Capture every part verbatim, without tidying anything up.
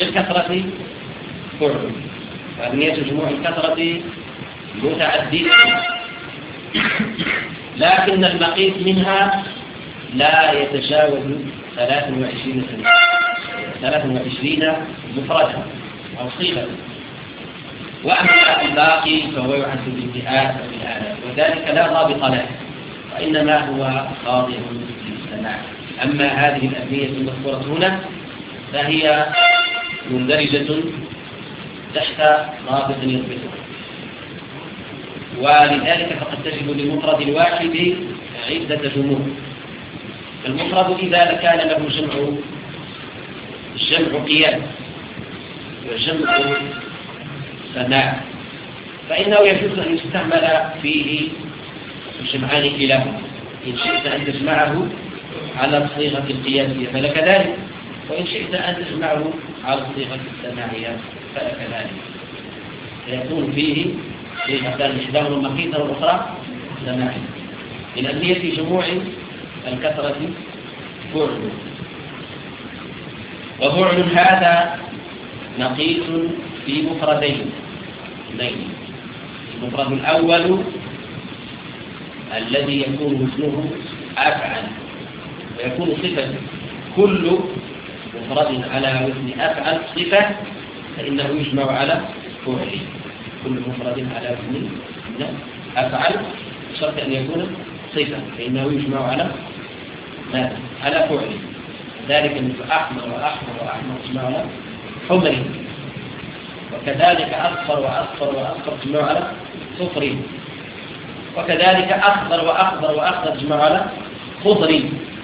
الكثرة فعل، وأبنية جموع الكثرة متعددة، لكن المقيس منها لا يتجاوز ثلاث وعشرين سنة ثلاث وعشرين مفردا أو صيغة، وأما الباقي فهو يعد بالمئات وبالآلاف، وذلك لا ضابط له، وإنما هو خاضع للسماع. أما هذه الأبنية المذكورة هنا فهي مندرجة تحت ضابط يضبطه، ولذلك فقد تجد للمفرد الواحد عدة جموع. المفرد إذا كان له جمع جمع قياس وجمع سماع فإنه يجوز أن يستعمل فيه جمعان كلاهما، إن شئت أن تجمعه على الصيغة القياسية فلك ذلك، وإن شئت أن تجمعه على الصيغة السماعية فلك ذلك، فيكون فيه صيغتان إحداهما مقيسة والأخرى سماعية. من أبنية جموع الكثرة فعل، وفعل هذا نقيس في مفردين اثنين. المفرد الأول الذي يكون وزنه أفعل ويكون صفة، كل مفرد على وزن أفعل صفة فإنه يجمع على فعل، كل مفرد على وزن أفعل بشرط أن يكون صفة فإنه يجمع على ماذا؟ على فعل. ذلك مثل أحمر وأحمر وأحمر تجمع على حمر، وكذلك أصفر وأصفر وأصفر تجمع على صفر، وكذلك أخضر وأخضر وأخضر تجمع على خضر.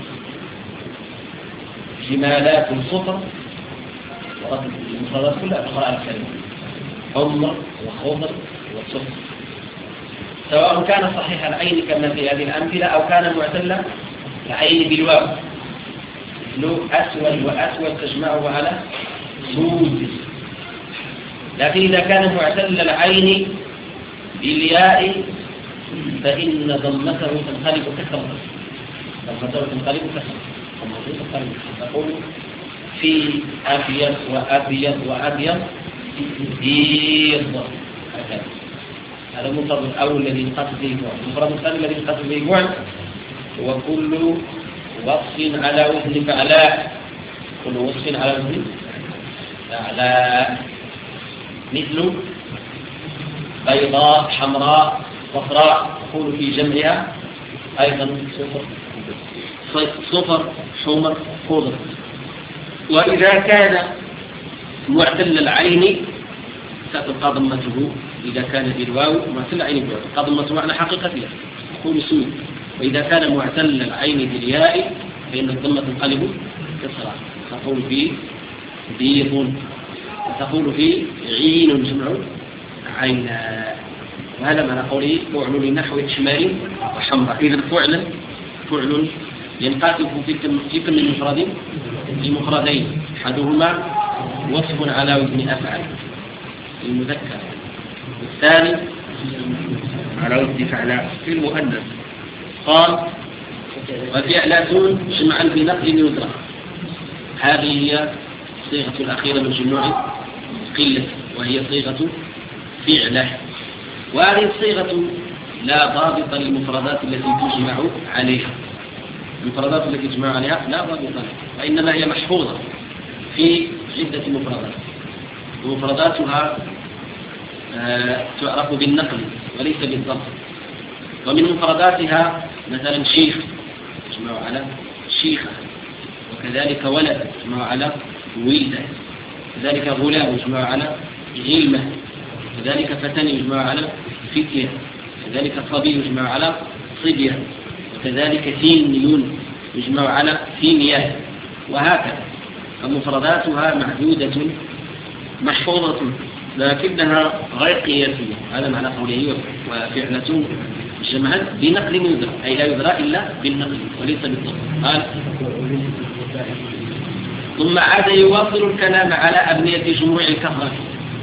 جمالات صفر والمفردات كلها تقرأ على الكلمة حمر وخضر وصفر، سواء كان صحيح العين كما في هذه الأمثلة أو كان معتل العين بالواو، مثل أسود وأسود تجمعه على سود. لكن إذا كان معتل العين بالياء فإن ضمته تنقلب كسرة، ضمته تنقلب كسرة، تقول في أبيض وأبيض وأبيض بيض، هكذا. هذا المفرد الأول الذي يقصد به بعد. المفرد الثاني الذي يقصد به بعد هو كل وصف على وزن فعلاء، كل وصف على وزن فعلاء، مثل بيضاء حمراء صفراء، تقول في جمعها أيضا صفر صفر حمر خضر. وإذا كان معتل العين ستبقى ضمته، إذا كان بالواو معتل العين بالواو تبقى ضمته معنى حقيقتها تقول سود، وإذا كان معتل العين بالياء فإن الضمة تنقلب كسرة، تقول فيه بيض، وتقول فيه عين جمع عينا. وهذا معنى قوله فعل لنحو شمال وحمراء. إذا فعلا فعل ينقسم في كل مفرد لمفردين، أحدهما وصف على وزن أفعل المذكر، والثاني على وزن فعلاء في المؤنث. قال وفعلة جمعا بنقل يدرى، هذه هي الصيغة الأخيرة من جموع قلة، وهي صيغة فعلة. وهذه الصيغة لا ضابط للمفردات التي تجمع عليها، المفردات التي تجمع عليها لا ضابط لها، وإنما هي محفوظة في عدة مفردات، ومفرداتها آه تعرف بالنقل وليس بالضبط. ومن مفرداتها مثلا شيخ تجمع على شيخة، وكذلك ولد تجمع على ولده، كذلك غلام يجمع على غلمة، كذلك فتن يجمع على فتية، كذلك صبي يجمع على صبية، وكذلك ثينيون يجمع على ثينية، وهكذا. فمفرداتها معدودة محفوظة لكنها غير قياسية. هذا معنى قوله وفعلة جمعا بنقل يدرى، أي لا يدرى إلا بالنقل وليس بالضبط. قال ثم عاد يواصل الكلام على أبنية جموع الكثرة.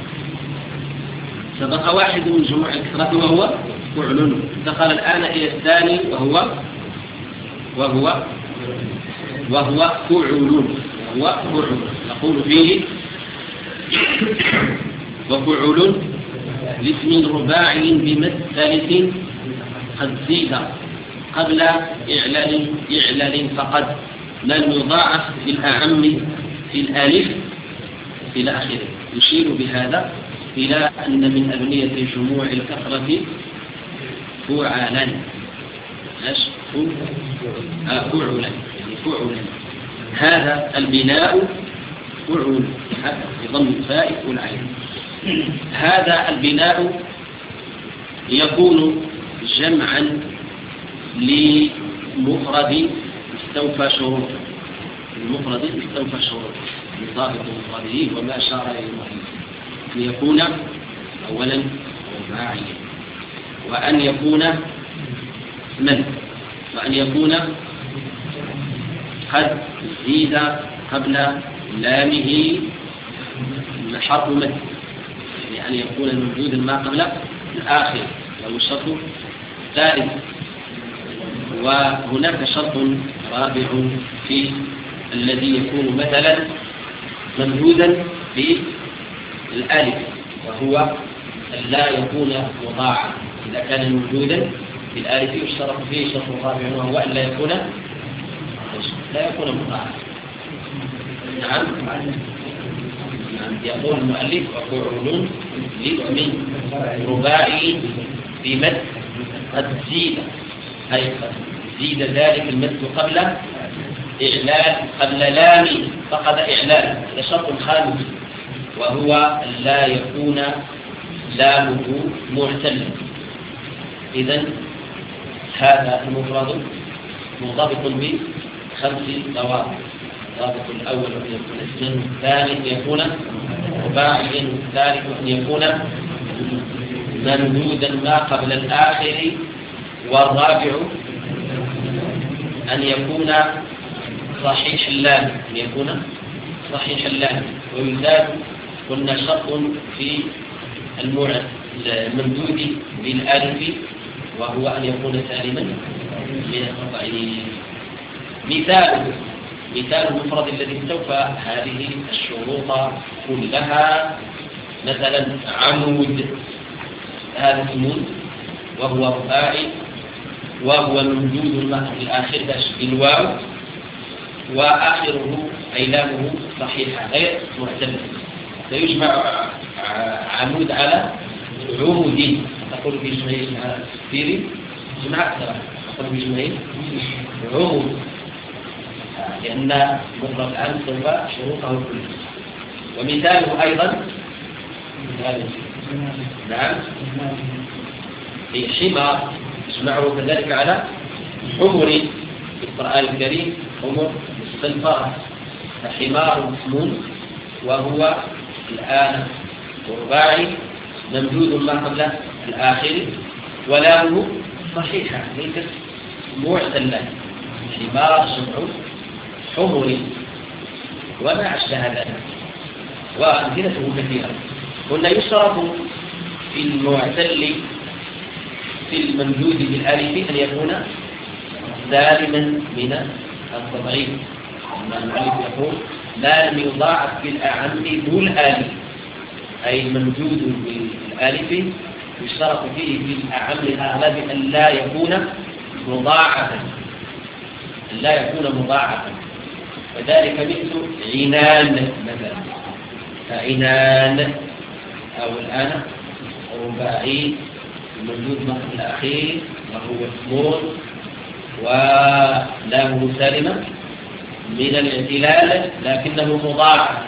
سبق واحد من جموع الكثرة وهو فعل، انتقل الآن إلى الثاني وهو وهو وهو فعل، وهو فعل. نقول فيه وفعل لاسم رباعي بمثلث قد زيد قبل إعلال إعلال فقد لم يضاعف في الأعم في الألف إلى آخره. يشير بهذا إلى أن من أبنية جموع الكثرة فعلا فعلا يعني فعلا. هذا البناء فعل بضم الفاء والعين. هذا البناء يكون جمعا لمفرد استوفى شروط المفرد استوفى شروط لضابط مفرده وما أشار إليه ليكون أولا رباعيا وأن يكون من وأن يكون قد زيد قبل لامه حرف مد يعني أن يكون الموجود ما قبل الآخر لو الشرط الثالث. وهناك شرط رابع في الذي يكون مثلا ممدودا في الألف وهو أن لا يكون مضاعفا. إذا كان موجودا في الألف يشترط فيه شرط رابع وهو أن لا يكون لا يكون مضاعفا. نعم يقول المؤلف وفعل لاسم رباعي بمد قد زيد أي قد زيد ذلك المد قبل إعلال قبل لام فقد إعلال. هذا شرط خامس وهو أن لا يكون لامه معتلا. إذن هذا المفرد مرتبط بخمس ضوابط. الضابط الأول أن يكون اسما، الثاني أن يكون رباعيا، الثالث أن يكون ممدودا ما قبل الآخر، والرابع أن يكون صحيح اللام أن يكون صحيح اللام. ويزاد قلنا شرط في الممدود بالألف وهو أن يكون سالما من التضعيف. مثال مثال المفرد الذي استوفى هذه الشروط كلها مثلا عمود، هذا اسم وهو رباعي وهو ممدود ما في الآخر بالواو وآخره أي لامه صحيحة غير معتمد. فيجمع عمود على عمود. تقول في جمعين كثير جمع أكثر تقول في جمعين عمود لأن مفرد عن سوف شروطه كلها. ومثاله أيضا نعم في حمار يجمعه كذلك على حمر في القرآن الكريم حمر مستنفرة. فحمار اسم وهو الآن رباعي ممدود ما قبل الآخر ولامه صحيحة ليست معتلة. حمار جمع حمر وما أشبه ذلك وأمثلته كثيرة. قلنا يشترط في المعتل في الممدود بالألف أن يكون سالما من التضعيف. المؤلف يقول لا لم يضاعف بالأعم ذو الألف أي الممدود بالألف يشترط فيه في الأعم الأغلب أن لا يكون مضاعفا أن لا يكون مضاعفا. وذلك مثل عنان مثلا. فعنان أو الآن رباعي الممدود ما قبل الأخير وهو اسم ولامه سالمة من الاعتلال لكنه مضاعف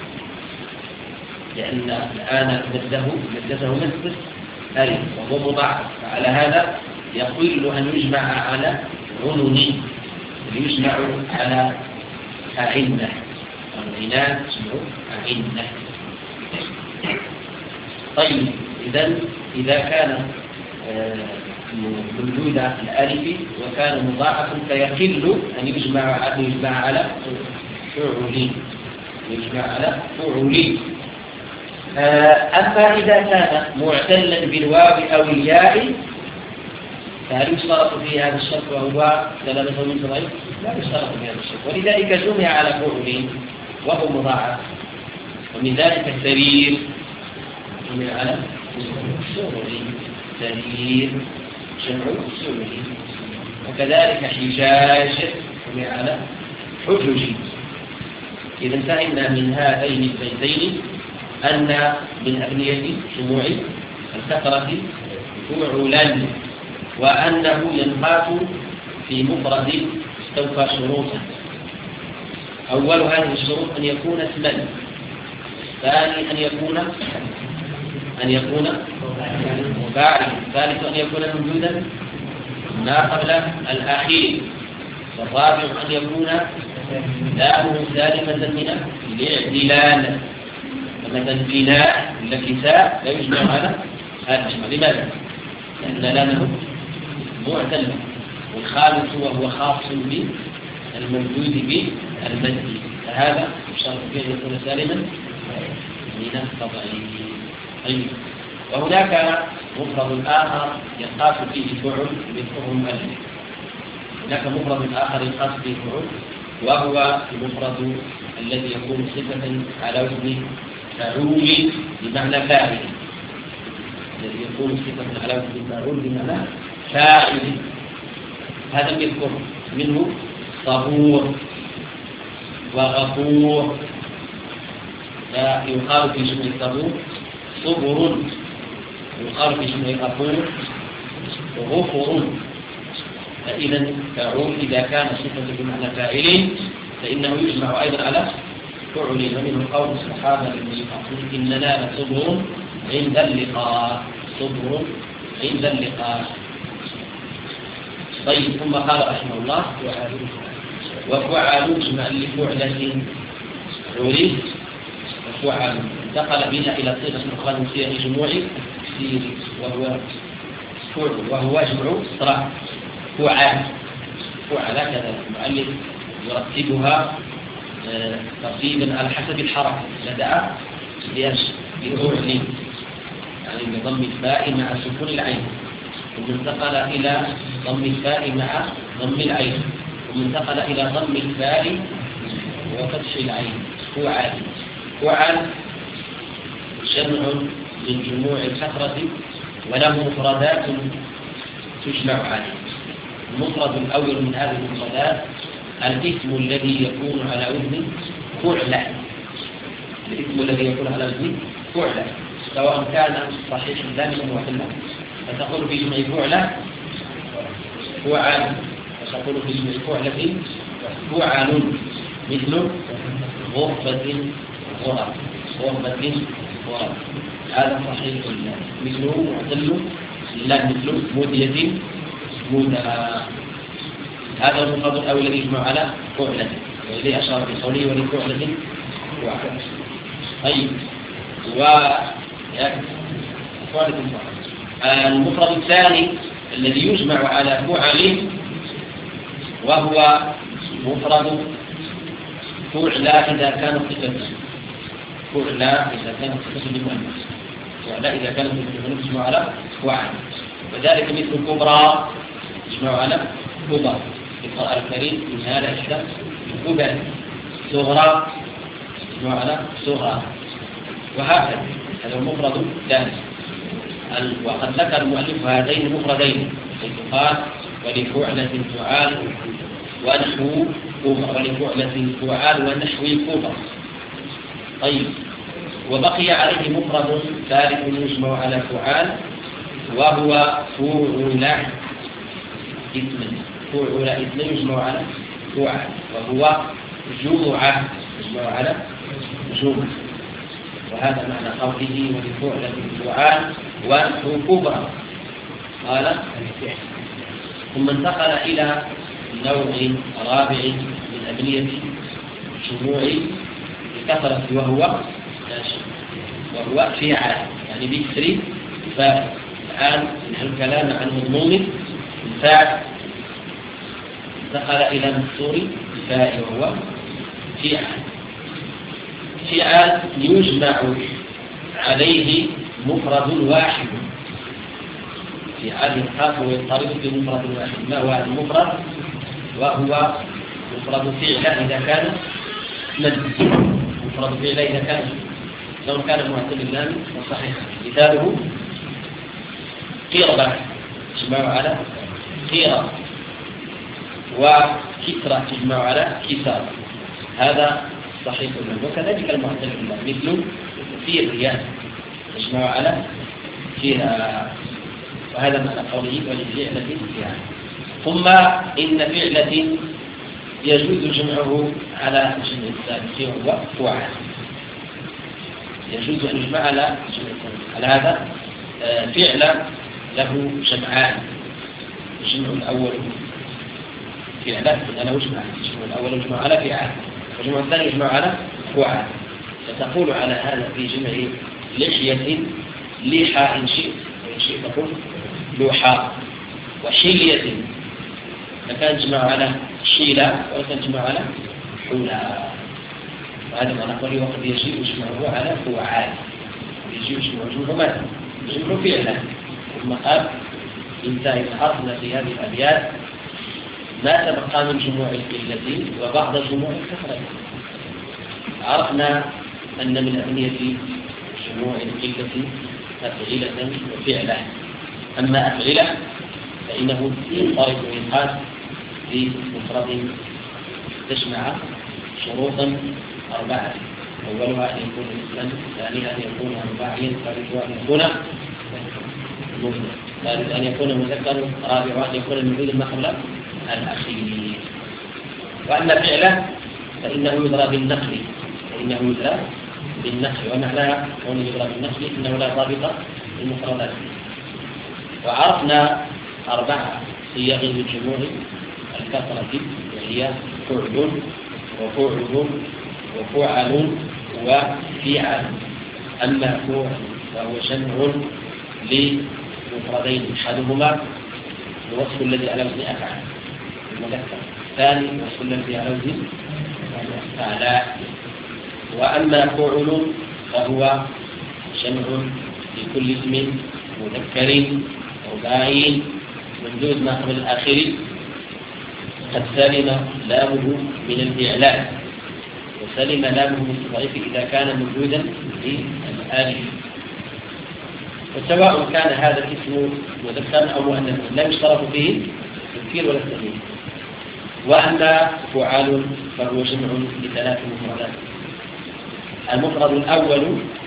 لأن الآن مده مدته مثل ألف وهو مضاعف. فعلى هذا يقل أن يجمع على عنوني يجمع على أعنة. العنان اسمه أعنة. طيب إذن إذا كان ممدود الألف وكان مضاعفا فيقل أن يجمع أن يجمع على فعولين يجمع على فعولين. أما إذا كان معتلا بالواو أو الياء فهل يشترط في هذا الشرط وهو سلامته من تضعيف؟ لا يشترط في هذا الشرط. ولذلك جمع على فعولين وهو مضاعف ومن ذلك سرير جمع على سرر، سرير جمع سرر. وكذلك حجاج جمع على حجج. إذا فهمنا من هذين البيتين أن من أبنية جموع الكثرة فعلا، وأنه ينقاط في مفرد استوفى شروطا. أول هذه الشروط أن يكون اسما، ثاني أن يكون أن يكون فاعلا، ثالث أن يكون موجودا ما قبل الأخير، والرابع أن يكون لامه سالمة من الاعتلال. فمثلا بناء ولا كساء لا يجمع على هذا الجمع. لماذا؟ لأن لامه معتل، والخالص وهو خاص بالممدود بالمد، فهذا يشترط فيه أن يكون سالما من التضعيف. وهناك مفرد آخر ينقاس فيه فعل مثله المؤلف. هناك مفرد آخر ينقاس فيه فعل، وهو المفرد الذي يكون صفة على وزن فعول بمعنى فاعل، الذي يكون صفة على وزن فعول بمعنى فاعل. هذا يذكر منه صبور وغفور، فيقال في جمع الصبور صبر، يقال في جمع الغفور غفر. فإذا فعول إذا كان صفة بمعنى فاعل فإنه يجمع أيضا على فعل. ومنه قول الصحابة إننا لصبر عند اللقاء، صبر عند اللقاء. طيب، ثم قال رحمه الله وفعل جمع لفعلة عرف وفعل. انتقل بنا إلى صيغة أخرى من صيغ جموع كثير، وهو فعل، وهو جمع صرع فعل. فعل كذا المؤلف يرتبها ترتيبا على حسب الحركة. بدأ بفعل يعني بضم الفاء مع سكون العين، ثم انتقل إلى ضم الفاء مع ضم العين، ثم انتقل إلى ضم الفاء وفتح العين. فعل. فعل جمع من جموع الكثرة وله مفردات تجمع عليه. المفرد الأول من هذه المفردات الاسم الذي يكون على وزن فعل. الاسم الذي يكون على وزن فعل سواء كان صحيح لامسا وحلا، فتقول في جمع فعل فعل، فتقول في جمع فعلة فعل، مثل غرفة غرف، غرفة غرف، هذا صحيح اللام. مثله معتل لا، مثل مودية مودى. هذا المفرد الأول الذي يجمع على فعلة، وإليه أشار بقوله ولفعلة فعل. طيب، و المفرد الثاني الذي يجمع على فعل وهو مفرد فعل إذا كانت صفة فعل إذا كانت صفة لمؤنث، فعل إذا كانت صفة لمؤنث يجمع على فعل. وذلك مثل كبرى يجمع على كبر في القرآن الكريم من هذا الشخص كبر. صغرى يجمع على صغرى، وهكذا. هذا المفرد الثاني. وقد ذكر المؤلف هذين المفردين قال ولفعلة فعال ونحو كبر، ولفعلة فعال ونحو كبر. طيب، وبقي عليه مفرد ثالث يجمع على فعال وهو فعل اسما. فعل اسما يجمع على فعال، وهو جمعة يجمع على جمعة. وهذا معنى قوله ولفعلة فعال ونحو كبرى. قال ثم انتقل إلى نوع رابع من أبنية جموع الكثرة وهو وهو فعل، يعني بكسر فاء. الآن نحن الكلام عن مضمون الفاعل، انتقل إلى مكسور الفاء وهو فعل. فعل يجمع عليه مفرد واحد. فعل ينقاس ويضطرد بمفرد واحد. ما هو المفرد؟ وهو مفرد فعل إذا كان مد، مفرد فعل إذا كان لو كان معتل اللام فصحيح. مثاله قيربة تجمع على قيرة، وكسرة تجمع على كسار، هذا صحيح اللام. وكذلك المعتل اللام مثل في الرياء تجمع على فيها، وهذا معنى قوله ولفعلة فيها. ثم إن فعلة يجوز جمعه على جمع الثالث وهو فعال، يجوز أن يجمع على جمع الثالث. على هذا فعل له جمعان، الجمع الأول فعل له جمعان، الجمع الأول يجمع على فعال، والجمع الثاني يجمع على فعال. فتقول على هذا في جمع لحية لحى إن شئت، وإن شئت تقول لوحى. وحلية فكان جمع على حيلة، وكان جمع على حولى. وهذا معنى قوله وقد يجيء جمعه على فعال، يجيء جمعه ماذا؟ جمع فعلا. ثم قال انتهى عرفنا في هذه الأبيات ما تبقى من جموع القلة وبعض جموع الكثرة. عرفنا أن من أهمية جموع القلة أفعلة وفعلا. أما أفعلة فإنه طائف إنقاذ بمفرد تجمع شروطا أربعة، أولها أن يكون اسما، ثانيها أن يكون رباعيا، ثالثها أن يكون مفرد، ثالث أن يكون مذكر، رابعها أن يكون الموجود ما قبل الأخير. وأما فعله فإنه يضرب بالنقل، فإنه يضرب بالنقل، ومعناها كونه يضرب بالنقل إنه لا ضابط للمفردات. وعرفنا أربعة صيغ للجموع الكثرة، وهي فعل وفعل وفعل وفعل. أما فعل فهو جمع لمفردين، أحدهما الوصف الذي على وزن أفعل المذكر، الثاني الوصف الذي على وزن أفعلاء. وأما فعل فهو جمع لكل اسم مذكر رباعي ممدود ما قبل الآخر قد سلم لامه من الإعلان، وسلم لامه من التضعيف إذا كان موجودا للآلف. وسواء كان هذا الاسم مذكرا أو مؤنثا لا يشترط فيه التذكير ولا التأنيث. وأما فعال فهو جمع لثلاث مفردات. المفرد الأول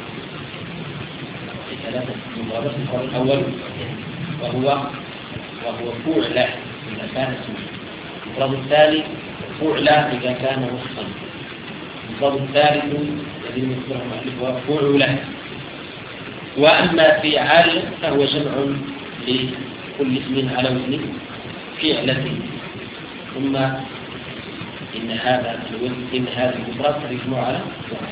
ثلاثة مفردات. المفرد الأول وهو وهو فعل إذا كان اسما. المفرد الثاني فعل إذا كان وصفا. المفرد الثالث الذي يذكره المؤلف هو فعل. وأما فعل فهو جمع لكل اسم على وزن فعلة. ثم إن هذا إن هذا المفرد يجمع على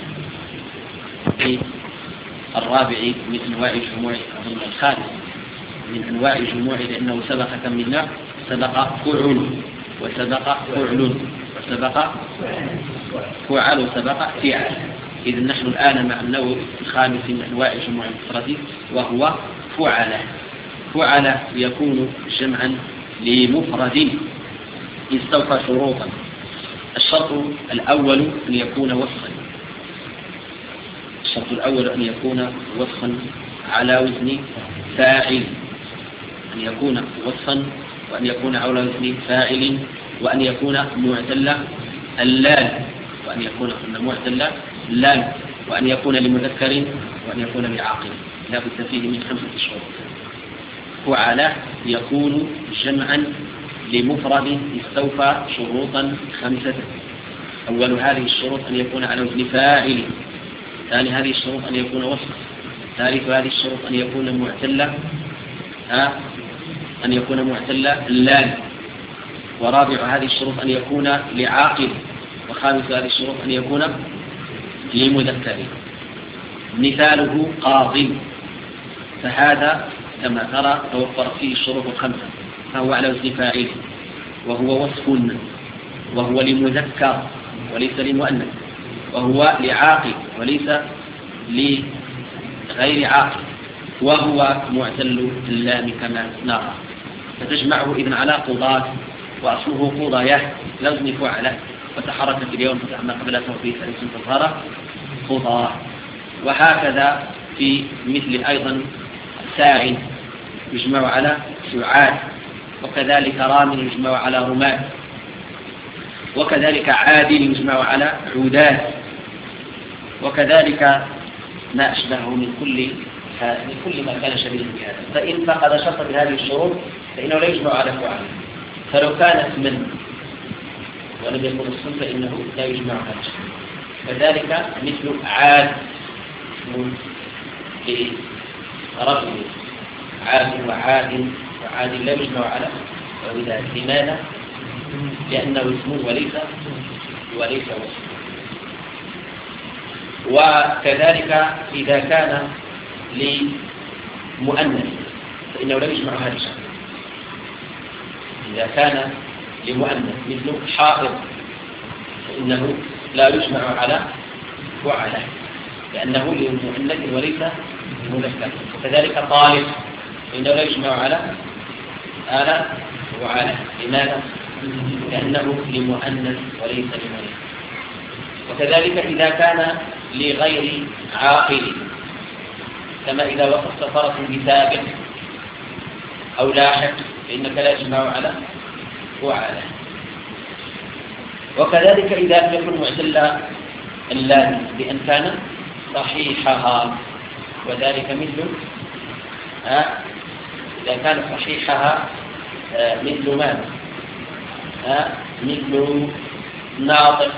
في الرابع من أنواع الجموع الخامس من أنواع الجموع، لأنه سبق كم من نوع؟ سبق فعل وسبق فعل وسبق فعل وسبق فعل. إذن نحن الآن مع النوع الخامس من أنواع الجموع المفرد وهو فعل. فعل يكون جمعا لمفرد استوفى شروطا. الشرط الأول أن يكون وصفا، الشرط الأول أن يكون وصفا على وزن فاعل، أن يكون وصفا وأن يكون على وزن فاعل، وأن يكون معتل اللام، وأن يكون معتل اللام، وأن يكون لمذكر، وأن يكون لعاقل. لا بد فيه من خمسة شروط. فعل يكون جمعا لمفرد استوفى شروطا خمسة. أول هذه الشروط أن يكون على وزن فاعل، ثاني هذه الشروط أن يكون وصف، ثالث هذه الشروط أن يكون معتلة أن يكون معتلة اللام، ورابع هذه الشروط أن يكون لعاقل، وخامس هذه الشروط أن يكون لمذكر. مثاله قاض، فهذا كما ترى توفرت فيه الشروط الخمسة، فهو على وزن فاعل، وهو وصف، وهو لمذكر وليس لمؤنث، وهو لعاقل وليس لغير عاقل، وهو معتل اللام كما نرى. فتجمعه إذن على قضاة، وأصله قضايا لوزن فعل، وتحركت اليوم فتح ما قبلته في ثالث فصار قضاة. وهكذا في مثل أيضا ساع يجمع على سعاد، وكذلك رام يجمع على رماد، وكذلك عادل يجمع على عودات، وكذلك ما أشبهه من كل من كل ما كان شبيها بهذا. فإن فقد شرطا من هذه الشروط فإنه لا يجمع على فعل. فلو كانت من ولم يكن الصم فإنه لا يجمع على شيء. كذلك مثل عاد لرجل عاد وعاد وعاد لا يجمع على عودات. لماذا؟ لأنه اسم وليس وليس وصف. وكذلك إذا كان لمؤنث فإنه لا يجمع هذا الشيء. إذا كان لمؤنث مثل حائض فإنه لا يجمع على فعله لأنه لمؤنث وليس مذكر. وكذلك طالب فإنه لا يجمع على آلة وعلى. لماذا؟ لأنه لمؤنث وليس لمؤنث. وكذلك إذا كان لغير عاقل كما إذا وصفت فرس بسابق أو لاحق فإنك لا يجمع على وعلى. وكذلك إذا لم يكن معتل اللام بأن كان صحيحها، وذلك مثل آه إذا كان صحيحها آه مثل ماذا؟ آه مثل ناطق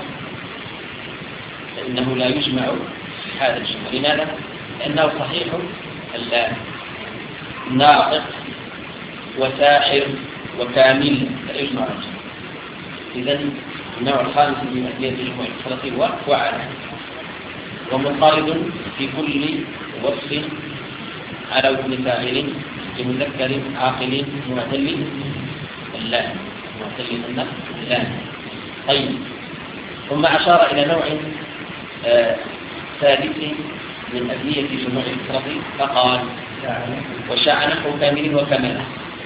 فإنه لا يجمع هذا الجمع. لماذا؟ لأنه صحيح اللام. ناطق وساحر وكامل لا يجمع الجمع. إذن النوع الخامس من أدلة الجموع الثلاثي هو وعلى، ومنقرض في كل وصف على وزن فاعل لمذكر عاقل معتل اللام معتل اللام. طيب، ثم أشار إلى نوع آه ثالث من أدلية جموع الثلاثي فقال وشاع نحو كامل وكمال.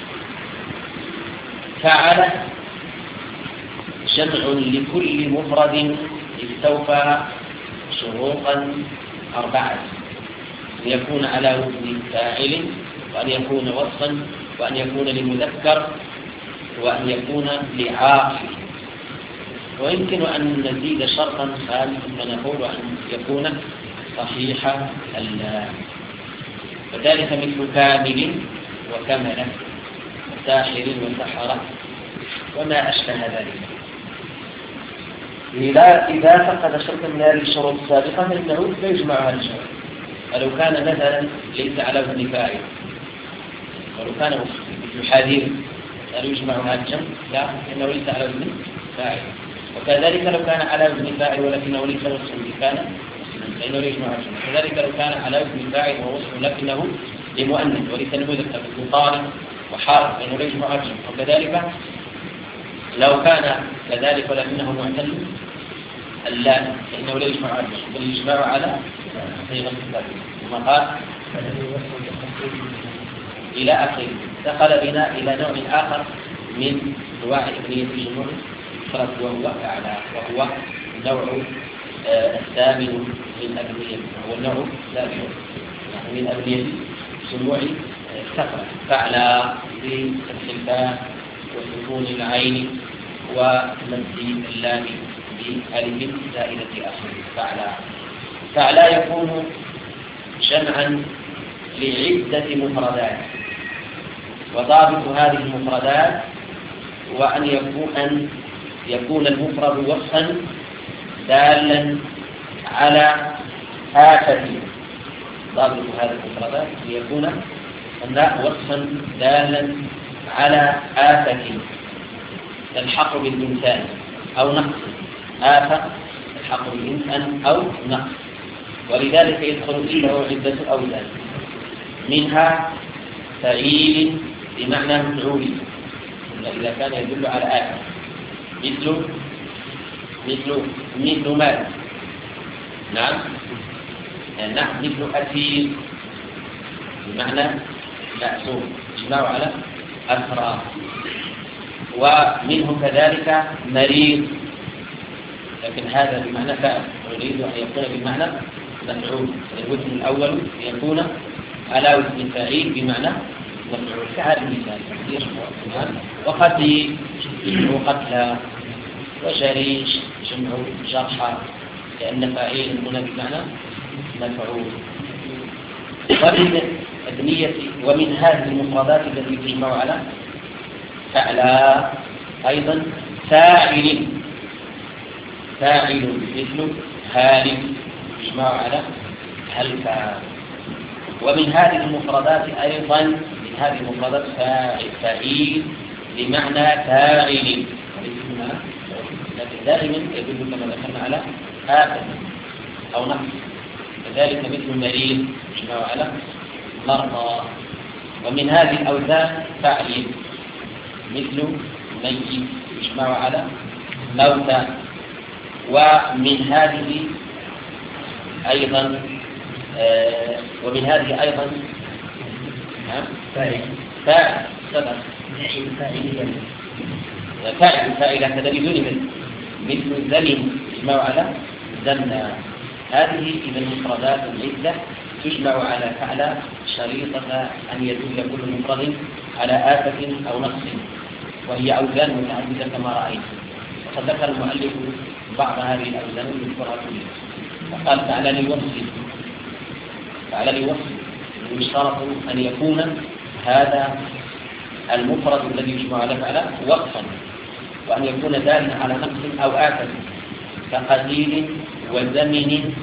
فعل جمع لكل مفرد استوفى شروطا أربعة، ليكون على وزن فاعل، وأن يكون وصفا، وأن يكون لمذكر، وأن يكون لعاقل. ويمكن أن نزيد شرطا خامسا فنقول أن يكون صحيح اللام، وذلك مثل كامل وكمل وساحر وسحر وما أشبه ذلك. إذا إذا فقد شرطا من هذه الشروط السابقة فإنه لا يجمع هذا الشرط. ولو كان مثلا ليس على وزن فاعل، ولو كان مثل حدير هل يجمع هذا الجمع؟ لا، لأنه ليس على وزن فاعل. وكذلك لو كان على وزن فاعل ولكنه ليس وصف كان فإنه لا يجمع هذا الجمع. كذلك لو كان على وزن فاعل ووصف لكنه لمؤنث وليس لمذكر مثل طالب وحارب فإنه لا يجمع هذا الجمع. وكذلك لو كان كذلك ولكنه معتل اللام فإنه لا يجمع على بل يجمع على صيغة الثالث. ثم قال إلى آخره. دخل بنا إلى نوع آخر من أنواع أبنية الجموع الثلاث وهو أعلى، وهو النوع آه الثامن من أبنية، هو النوع الثامن من أبنية الجموع الثقل. فعلى بفتح الباء وسكون العين ومد اللام بألف زائدة آخره. فعلى فعلى يكون جمعا لعدة مفردات، وضابط هذه المفردات وأن يكون أن يكون المفرد وصفا دالا على آفة. ضابط هذه المفردات ليكون الناء وصفا دالا على آفة تلحق بالإنسان أو نقص. آفة تلحق بالإنسان أو نقص، ولذلك يدخل فيه عدة أوزان، منها فعيل بمعنى مفعول إذا كان يدل على آفة، مثل مثل مثل مال، نعم نعم مثل أسير بمعنى مأسور يجمع على أسرى. ومنه كذلك مريض، لكن هذا بمعنى فاعل، ونريد أن يكون بمعنى مفعول. الوزن الأول يكون على وزن فعيل بمعنى مفعول كهذا المثال. وقتيل جمع قتلى، وشريش جمع جرحى، لأن فاعيل هنا بمعنى مفعول. ومن أبنية ومن هذه المفردات التي تجمع على فعلى أيضا فاعل، فاعل مثل هالك يجمع على هلكا. ومن هذه المفردات أيضا من هذه المفردات فاعل بمعنى فاعل، لكن دائما يدل كما ذكرنا على آخر أو نقص. كذلك مثل مريض يجمع على مرضى. ومن هذه الأوزان فاعل مثل ميت يجمع على موتى. ومن هذه أيضا آه ومن هذه أيضا فاعل فاعل سبع فاعل فاعل فاعل هكذا بدون من مثل زمن يجمع على زمنا. هذه إذا المفردات العدة تجمع على فعل شريطة أن يدل كل مفرد على آفة أو نقص، وهي أوزان متعددة كما رأيت. وقد ذكر المؤلف بعض هذه الأوزان يذكرها كلها، وقال فعل لوصف، فعل لوصف يشترط أن يكون هذا المفرد الذي يجمع على فعل وصفا، وأن يكون دالا على نقص أو آفة كقتيل وزمن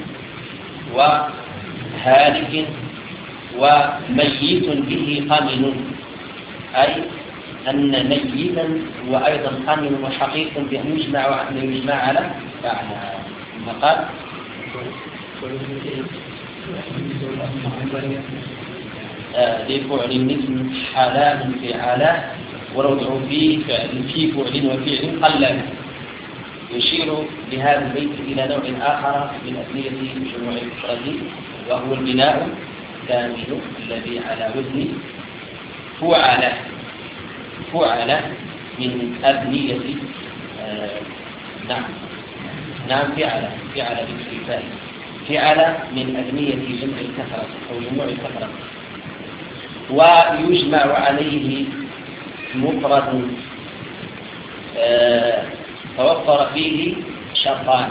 وهالك وميت به قمن، أي أن ميتا وأيضا قمن وحقيق بأن يجمع أن يجمع على فعل. فقال لفعل مثل حلال فعلا ورجع في فعل في فعل وفعل قلال. يشير بهذا البيت إلى نوع آخر من أبنية جموع المفرد، وهو البناء الكامل الذي على وزن فعل. فعل من أبنية آه نعم نعم فعل فعل بالكفاية. فعل من أبنية جمع الكثرة أو جموع الكثرة. ويجمع عليه مفرد آه توفر فيه شرطان،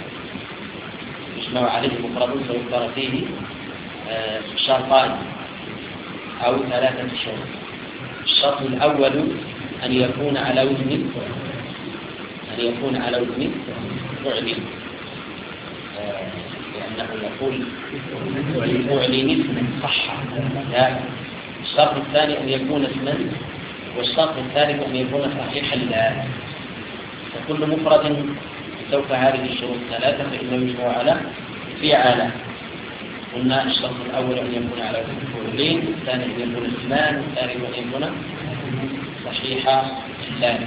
يجمع عليه مفرد توفر فيه آه شرطان أو ثلاثة شروط. الشرط الأول أن يكون على وزن أن يكون على وزن فعل، آه لأنه يقول فعل اسما صح. الشرط الثاني أن يكون اسما، والشرط الثالث أن يكون صحيحا لا. فكل مفرد سوف هذه الشروط ثلاثة فإنه يجمع على فعل. قلنا الشرط الأول أن يكون على وزن فعلين، الثاني أن يكون اسمان، الثالث أن يكون صحيحا لا.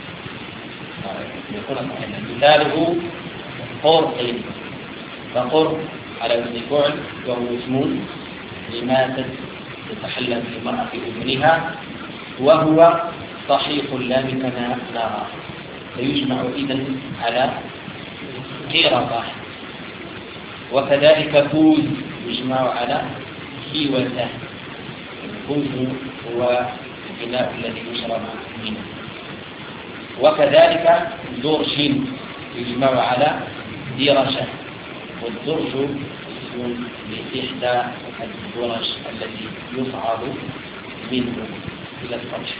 مثاله قرء، فقرء على وزن فعل وهو اسم لماتت تتحلل في المرأة في أذنها، وهو صحيح اللام كما نرى، فيجمع إذن على قيرطة. وكذلك فوز يجمع على خيوته. الفوز هو البناء الذي يشرب منه. وكذلك درش يجمع على درشة، والدرج اسم لإحدى الدرج التي يصعد منه إلى الفرش.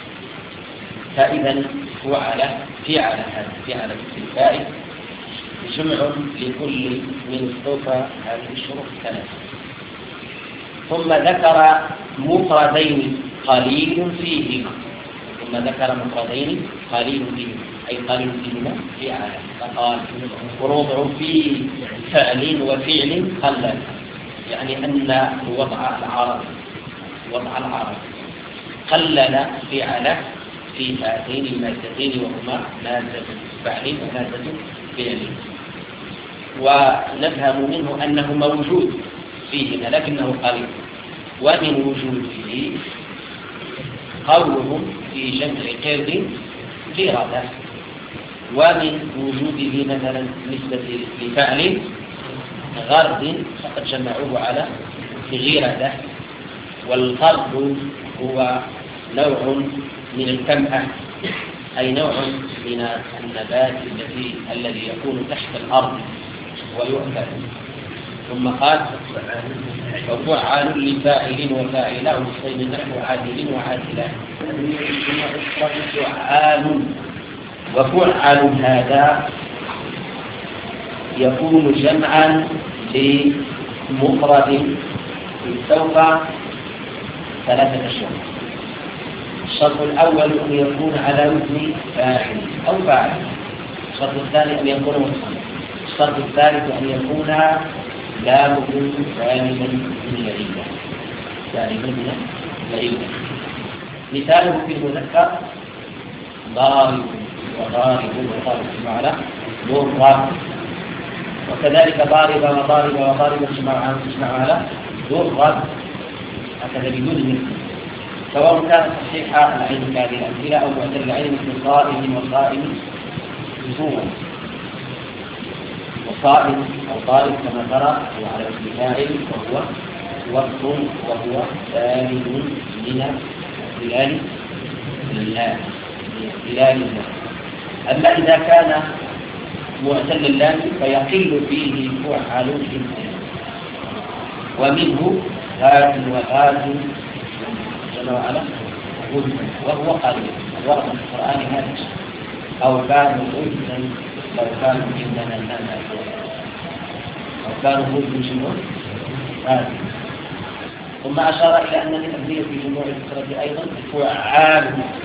فإذا فعل فعل هذا فعل بالفاء جمع لكل من صفة هذه الشروط الثلاثة. ثم ذكر مفردين قليل فيهما ثم ذكر مفردين قليل فيهما أي قليل فيهما فعل. فقال وروضع في فعل وفعل قلل، يعني أن وضع العرب وضع العرب قلل فعل في هاتين المادتين وهما مادة فعل ومادة فعل. ونفهم منه أنه موجود فيهما لكنه قليل. ومن وجوده قولهم في جمع قرد قردة، ومن وجوده مثلا نسبة لفعل غرد فقد جمعوه على غردة. والغرد هو نوع من الكمأة، أي نوع من النبات الذي الذي يكون تحت الأرض ويؤكل. ثم قال وفعال لفاعل وفاعل وصيد نحو عادل وعادلة. فعال وفعل هذا يكون جمعا لمفرد استوفى ثلاثة أشياء. الشرط الأول أن يكون على وزن فاعل أو فاعل. الشرط الثاني أن يكون متصلا. الشرط الثالث أن يكون لامه سالما من العلة، سالما من العلة. مثاله في المذكر ضارب وضارب وضارب بمعنى ضرب، وكذلك ضارب وضارب وضارب تجمع على ضرب، هكذا بدون مثل، سواء كانت صحيحة العين كهذه الأمثلة أو معتل العين مثل صائم وصائم زور، وصائم أو طالب كما ترى هو على وزن فاعل وهو وقت وهو سالم من اختلال الله من اختلال الله. أما إذا كان معتل اللام فيقل فيه فعل الإنسان، ومنه غاز وغاز جل وعلا وهو قليل. الورد في القرآن هذا أو كانوا غزا لو كانوا إننا لنا أو كانوا غزا شنو هذا. ثم أشار إلى أن من أمثلة في جموع الفكرة أيضا فعال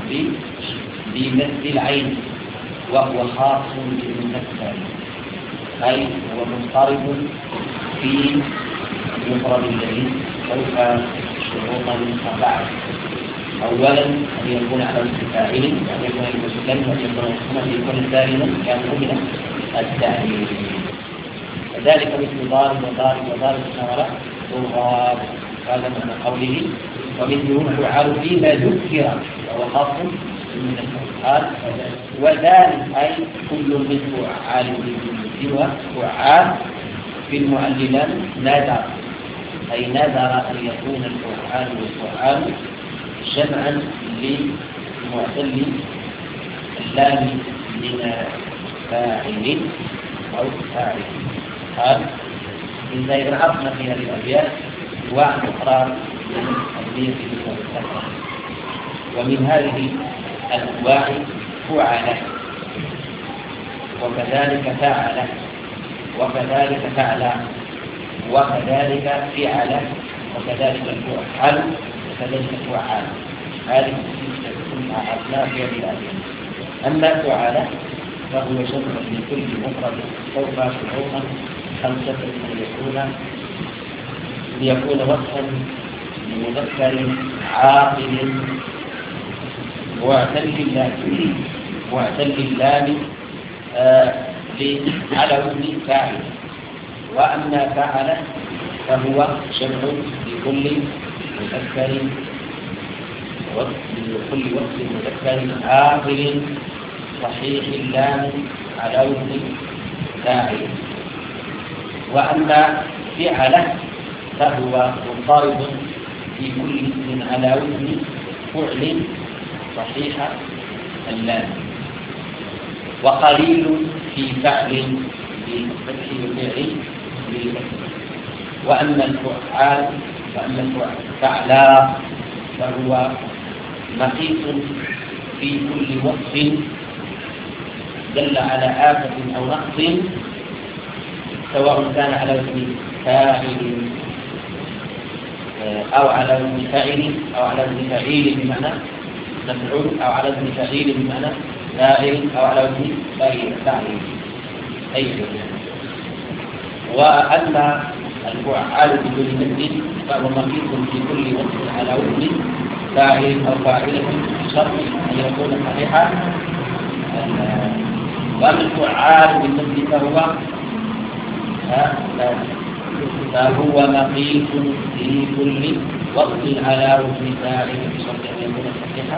بمثل العين، وهو خاص بالمثل، أي هو منقرض في المفرد الذي سوف شروطا أربعة. أولا أن يكون على وزن فاعل، وأن يكون المسلم، وأن يكون محمد، يكون سالما كان من التعليل. وذلك مثل ضارب وضارب وضارب وضارب وضارب، هذا معنى قوله ومثله فعال فيما ذكر وهو خاص من الفعال. وذلك أي كل من فعال سوى فعال في المعللات نادر، أي نادر أن يكون الفعال والفعال جمعا لمعتل اللام من فاعل أو فاعل. قال إذا إذا عرفنا في هذه الأبيات أنواع أخرى من أبنية الفعل، ومن هذه الأنواع فعل وكذلك فعل وكذلك فعل وكذلك فعل وكذلك الفعل وكذلك الفعال. هذه كلها أصناف في هذه الأبيات. أما فعل فهو جمع لكل مفرد سوف شروطا خمسة ليكون ليكون وصفا لمذكر عاقل معتل اللام معتل اللام على وزن فاعل. وأما فعل فهو جمع لكل مذكر لكل وصف مذكر عاقل صحيح اللام على وزن فاعل. وأما فعل فهو منقرض في كل اسم على وزن فعل صحيح اللام، وقليل في فعل بالفتح والفعل بالكسر. وأما الفعال وأما الفعل فهو مقيس في كل وصف دل على آفة أو نقص، سواء كان على وزن فاعل أو على وزن فاعل أو على وزن فاعل بمعنى مفعول أو على وزن فاعل بمعنى فاعل أو على وزن فاعل أي شيء. وأما الفعال بدون تمثيل فهو مقيس في كل وصف على وزن فاعل أو فاعلة شرط أن يكون صحيحا. وأما الفعال بالتمثيل فهو فهو مقيس في كل وصف على وزن فاعل بشرط أن يكون صحيحا.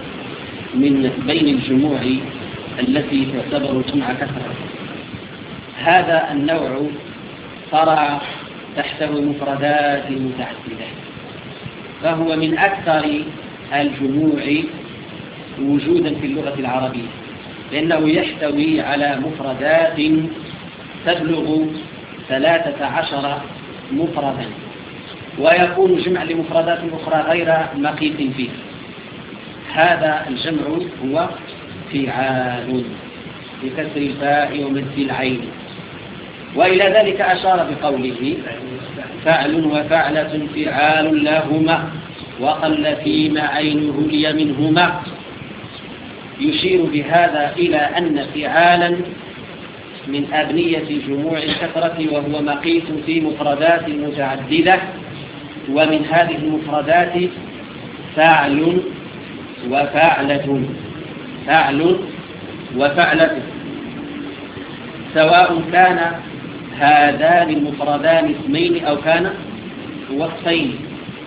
من بين الجموع التي تعتبر جمع كثرة هذا النوع فرع تحته مفردات متعددة، فهو من أكثر الجموع وجودا في اللغة العربية، لأنه يحتوي على مفردات تبلغ ثلاثة عشر مفردا، ويكون جمع لمفردات أخرى غير مقيت فيه. هذا الجمع هو فعال بكسر الفاء ومد العين. وإلى ذلك أشار بقوله فعل وفعلة فعال لهما وقل فيما عينه لي منهما، يشير بهذا إلى أن فعالا من أبنية جموع الكثرة، وهو مقيت في مفردات متعددة، ومن هذه المفردات فعل وفعلة، فعل وفعلة، سواء كان هذان المفردان اسمين أو كان وصفين.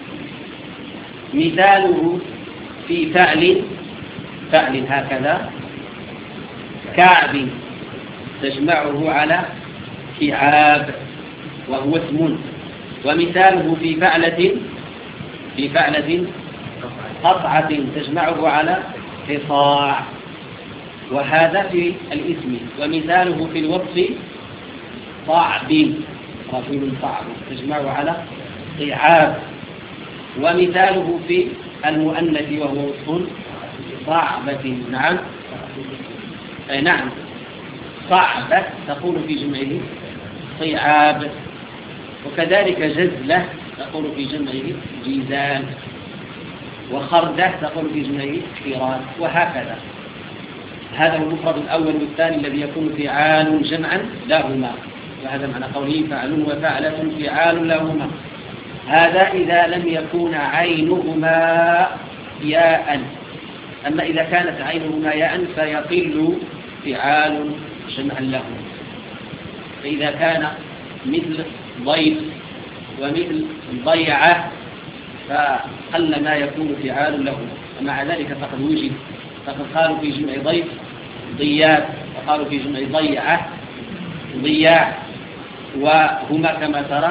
مثاله في فعل، فعل هكذا كعب تجمعه على كعاب وهو اسم. ومثاله في فعلة، في فعلة قطعة تجمعه على قطاع، وهذا في الاسم. ومثاله في الوصف صعب، رجل صعب تجمعه على قعاب. ومثاله في المؤنث وهو وصف صعبة، نعم أي نعم صعبة تقول في جمعه صعاب. وكذلك جزلة تقول في جمعه جيزان، وخردة تقول في جمعه خيرات، وهكذا. هذا هو المفرد الأول والثاني الذي يكون فعال جمعا لهما، وهذا معنى قوله فعل وفعلة فعال لهما. هذا إذا لم يكون عينهما ياء، أما إذا كانت عينهما ياء فيقل فعال جمعا لهما. فإذا كان مثل ضيف ومثل ضيعة فقل ما يكون فعال لهما، ومع ذلك فقد وجد، فقد قالوا في جمع ضيف ضياء، وقالوا في جمع ضيعة ضياع، وهما كما ترى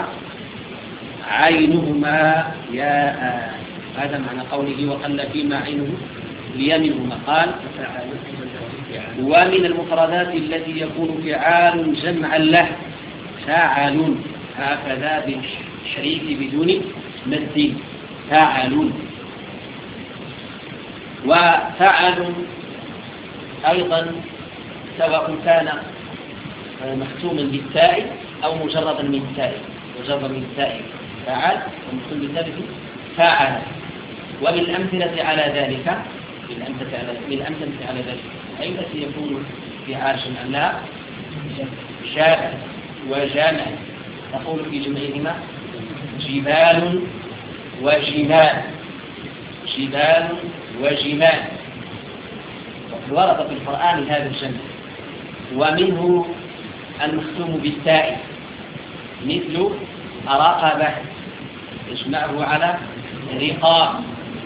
عينهما ياء. هذا معنى قوله وقل فيما عينه لي منهما. قال ومن المفردات التي يكون فعال جمعا له فاعل، هكذا بالشريك بدون مد، فاعل. وفعل أيضا سواء كان مختوما بالتاء أو مجردا من التاء، مجردا من التاء فعل ومختوم بالتاء فاعل. ومن الأمثلة على ذلك، من الأمثلة على من الأمثلة على ذلك أي التي يكون فعال جمعا لها شاب وجامع، تقول في جمعهما جبال وجمال، جبال وجمال. ورد في القرآن هذا الجمع. ومنه المختوم بالتاء مثل رقبة تجمعه على رقاب،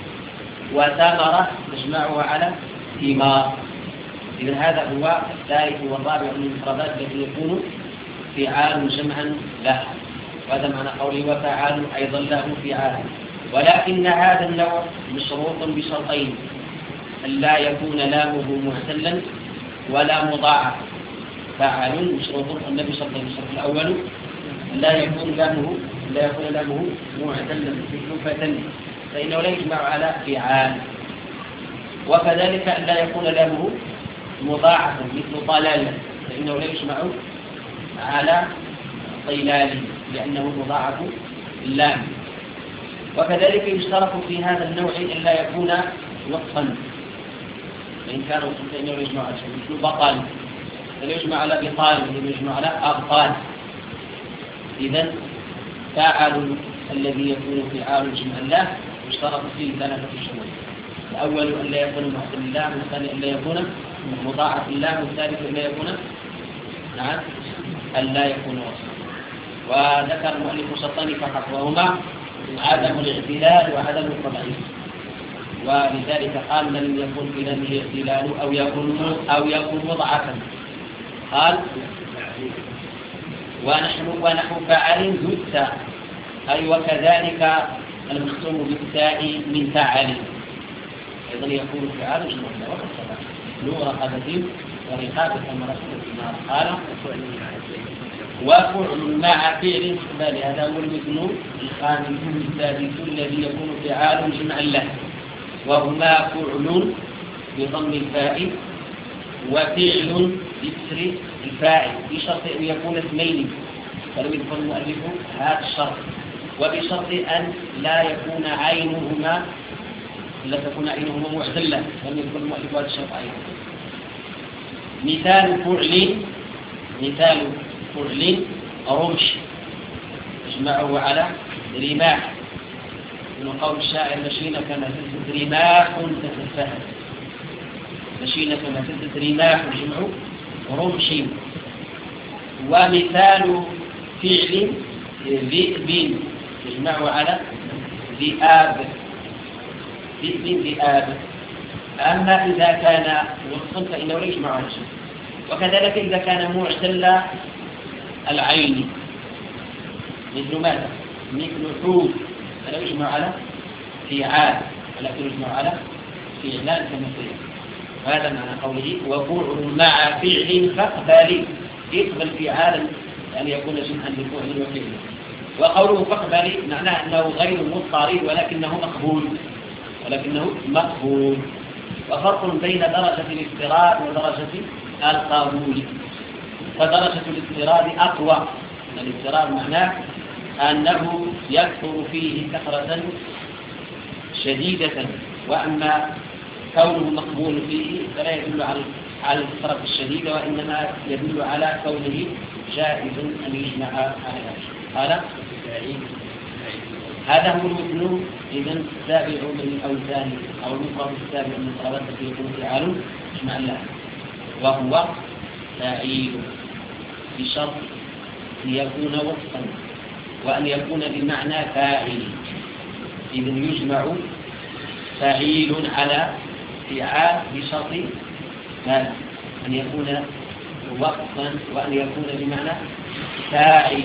وثمرة تجمعه على ثمار. إذن هذا هو الثالث والرابع من المفردات التي يكون فعال جمعا له، وهذا معنى قوله وفعال أيضا له فعال. ولكن هذا النوع مشروط بشرطين: ألا يكون لامه معتلا ولا مضاعف. فعال مشروط النبي صلى الله عليه وسلم الأول لا يكون لامه لا يكون لامه معتلا مثل فإنه لا يجمع على فعال. وكذلك أن لا يكون لامه مضاعفا مثل طلال، فإنه لا يجمع على طلال لأنه مضاعف اللام. وكذلك يشترط في هذا النوع أن لا يكون وصفا، فإن كان وصفا فإنه يجمع على مثل بطل، فلا يجمع على بطال ولا يجمع على أبطال. إذن فاعل الذي يكون فعال جمعا له يشترط فيه ثلاثة شروط: الأول أن لا يكون محسن اللام، والثاني أن لا يكون مضاعف اللام، والثالث أن لا يكون نعم أن لا يكون وصفا. وذكر المؤلف شرطين فقط، وهما عدم الاعتلال وعدم التضعيف. ولذلك قال من يكون في لامه اعتلال أو يكون أو يكون مضاعفا، قال ونحن ونحو فعل ذو التاء، أي وكذلك المختوم بالتاء من فعل أيضا يكون فعال جمع وقت سبع نور رقبة ورقابة مرسولة النار. قال وفعل مع فعل استقبال، هذا هو المثل الخامس السادس الذي يكون فعال جمعا له، وهما فعل بضم الفاء وفعل بكسر الفاعل بشرط أن يكون اسمين، فلم يذكر المؤلف هذا الشرط، وبشرط أن لا يكون عينهما لا تكون عينهما معتلة، لم يذكر المؤلف هذا الشرط أيضا. مثال فعل مثال فعل رمش اجمعه على رماح، من قول الشاعر مشينا كما تلتت رماح تتفهم، مشينا كما تلتت رماح جمع رمش. ومثال فعل ذئب يجمع على ذئاب ذئب ذئاب. أما إذا كان وصفا فإنه لا يجمع على شيء، وكذلك إذا كان معتل العين مثل ماذا؟ مثل حوت فلا يجمع على فعال ولكن يجمع على فعلان كمثله. هذا معنى قوله وفعل مع فعل فاقبل، يقبل فعالا أن يكون جمعا لفعل وفعل. وقوله فاقبل معناه أنه غير مضطرد ولكنه مقبول ولكنه مقبول. وفرق بين درجة الاضطراد ودرجة القبول، فدرجة الاضطراد أقوى. الاضطراد معناه أنه يكثر فيه كثرة شديدة، وأما كونه مقبول فيه فلا يدل على الكثرة الشديدة، وإنما يدل على كونه جائز أن يجمع على ذلك. هذا هذا هو المثل إذن السابع من الأوزان أو المفرد السابع من الفرادات التي يكون فعال اجمع له، وهو فاعل بشرط أن يكون وصفا وأن يكون بمعنى فاعل. إذن يجمع فاعل على فعال بشرط أن يكون وصفا وأن يكون بمعنى فاعل.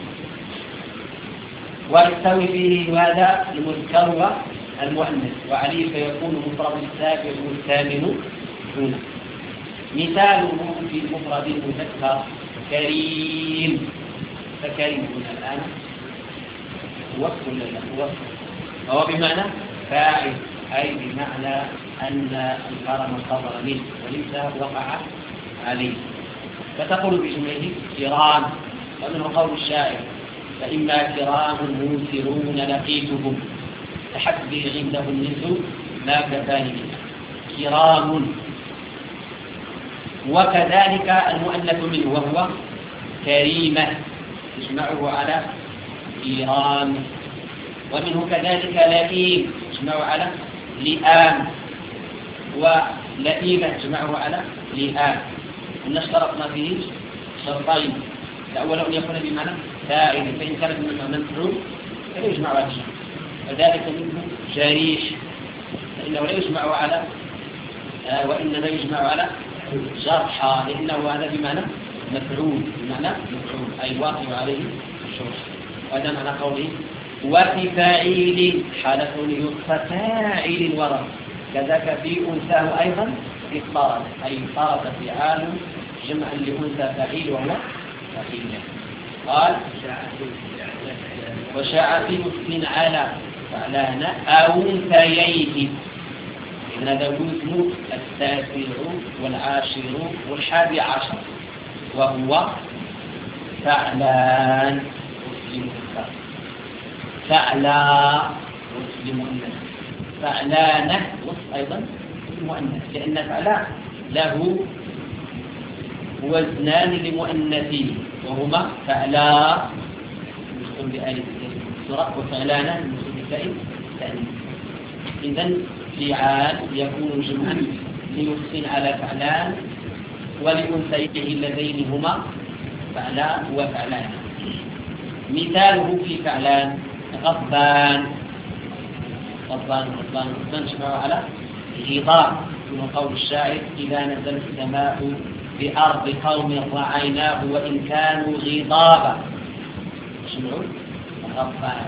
ويستوي فيه هذا المذكر والمؤنث، وعليه فيكون مفرد السابع والثامن هنا. مثاله في المفرد المذكر كريم، فكريم هنا الآن وصف ولا لا؟ وصف، وهو بمعنى فاعل، أي بمعنى أن الكرم صدر منه وليس وقع عليه. فتقول بجمله كرام، ومنه قول الشاعر فإما كرام موسرون لقيتهم تحبي عندهم النسو ما كفاني كرام. وكذلك المؤنث منه وهو كريمة يجمعه على كرام. ومنه كذلك لئيم يجمعه على لئام، ولئيمة يجمعه على لئام. إن اشترطنا فيه شرطين، الأول أن يكون بمعنى فاعل، فإن كان بمعنى مفعول فلا يجمع على شيء، وذلك منه جريش فإنه لا يجمع على آه وإنما يجمع على جرحى، لأنه هذا بمعنى مفعول، بمعنى مفعول أي واقع عليه الشرط. وهذا معنى قوله وفي فاعل حال كونه فاعل ورد، كذاك في أنثاه أيضا اضطرد، أي اضطرد فعال جمعا لأنثى فاعل وهو فاعل. قال وشاع في مسلم على فعلان أو أنثيين. إذن هذا هو اسم التاسع والعاشر والحادي عشر، وهو فعلان مسلم فعلا مسلم مؤنث، فعلانة وصف أيضا مؤنث، لأن فعلا له وزنان لمؤنثين وهما فعلا مسلم بآلة السرع وفعلانة مسلم بآلة التأنيث. إذن فعال يكون جمعا ليحسن على فعلان ولأنثيه اللذين هما فعلا وفعلان. مثاله في فعلان غضبان، غضبان غضبان غضبان شبه على غضاب، من قول الشاعر إذا نزل السماء بأرض قوم رعيناه وإن كانوا غضابا. شنو؟ غضبان.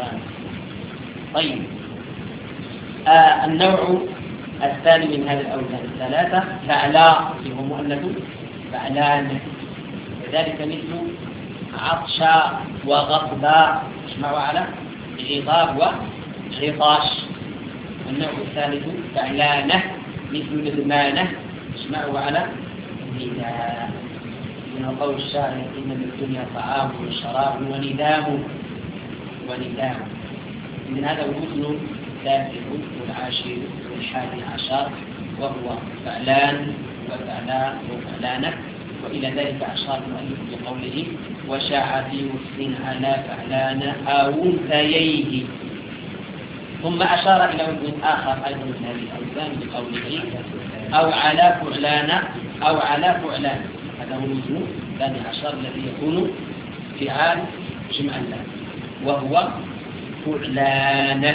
طيب، آه النوع الثاني من هذه الأوزان الثلاثة فعلاء، هو مؤنث فعلان، وذلك مثل عطشا وغضبا، اسمعوا على غضاب وغطاش. النوع الثالث فعلانة مثل ندمانة، اسمعوا على نداء. من قول الشاعر إن الدنيا طعام وشراب وندام وندام. من هذا الوزن الثالث والعاشر والحادي عشر، وهو فعلان وفعلان وفعلانة. وإلى ذلك أشار المؤلف بقوله وشاع في وصف على فعلان أو أنثييه. ثم أشار إلى وزن آخر أيضا من هذه الأوزان بقوله أو على فعلان أو على فعلان. هذا هو الوزن الثاني عشر الذي يكون فعال جمع الله، وهو فعلانة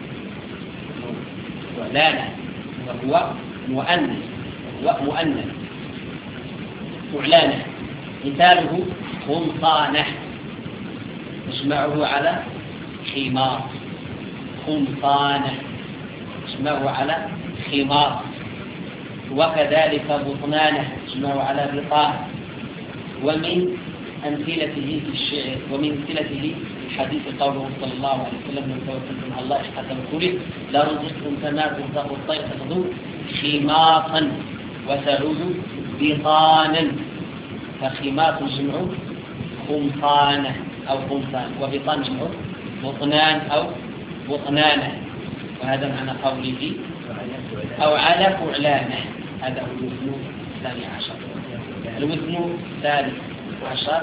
فعلانة وهو مؤنث وهو مؤنث فعلانة. مثاله خمطانة، اسمعه على خمار. خمطانة اسمعه على خمار. وكذلك بطنانة اسمعه على بطان. ومن أمثلته في الشعر ومن أمثلته في حديث قوله صلى الله عليه وسلم من توكلتم على الله حتى توكله لرزقتم كما ترزق الطير تغدو خماصا وتعود بطانا. فخماص جمع خمطانة أو خمطان، وبطان جمع بطنان أو بطنانة. وهذا معنى قوله أو على فعلانة. هذا هو الوزن الثاني عشر. الوزن الثالث عشر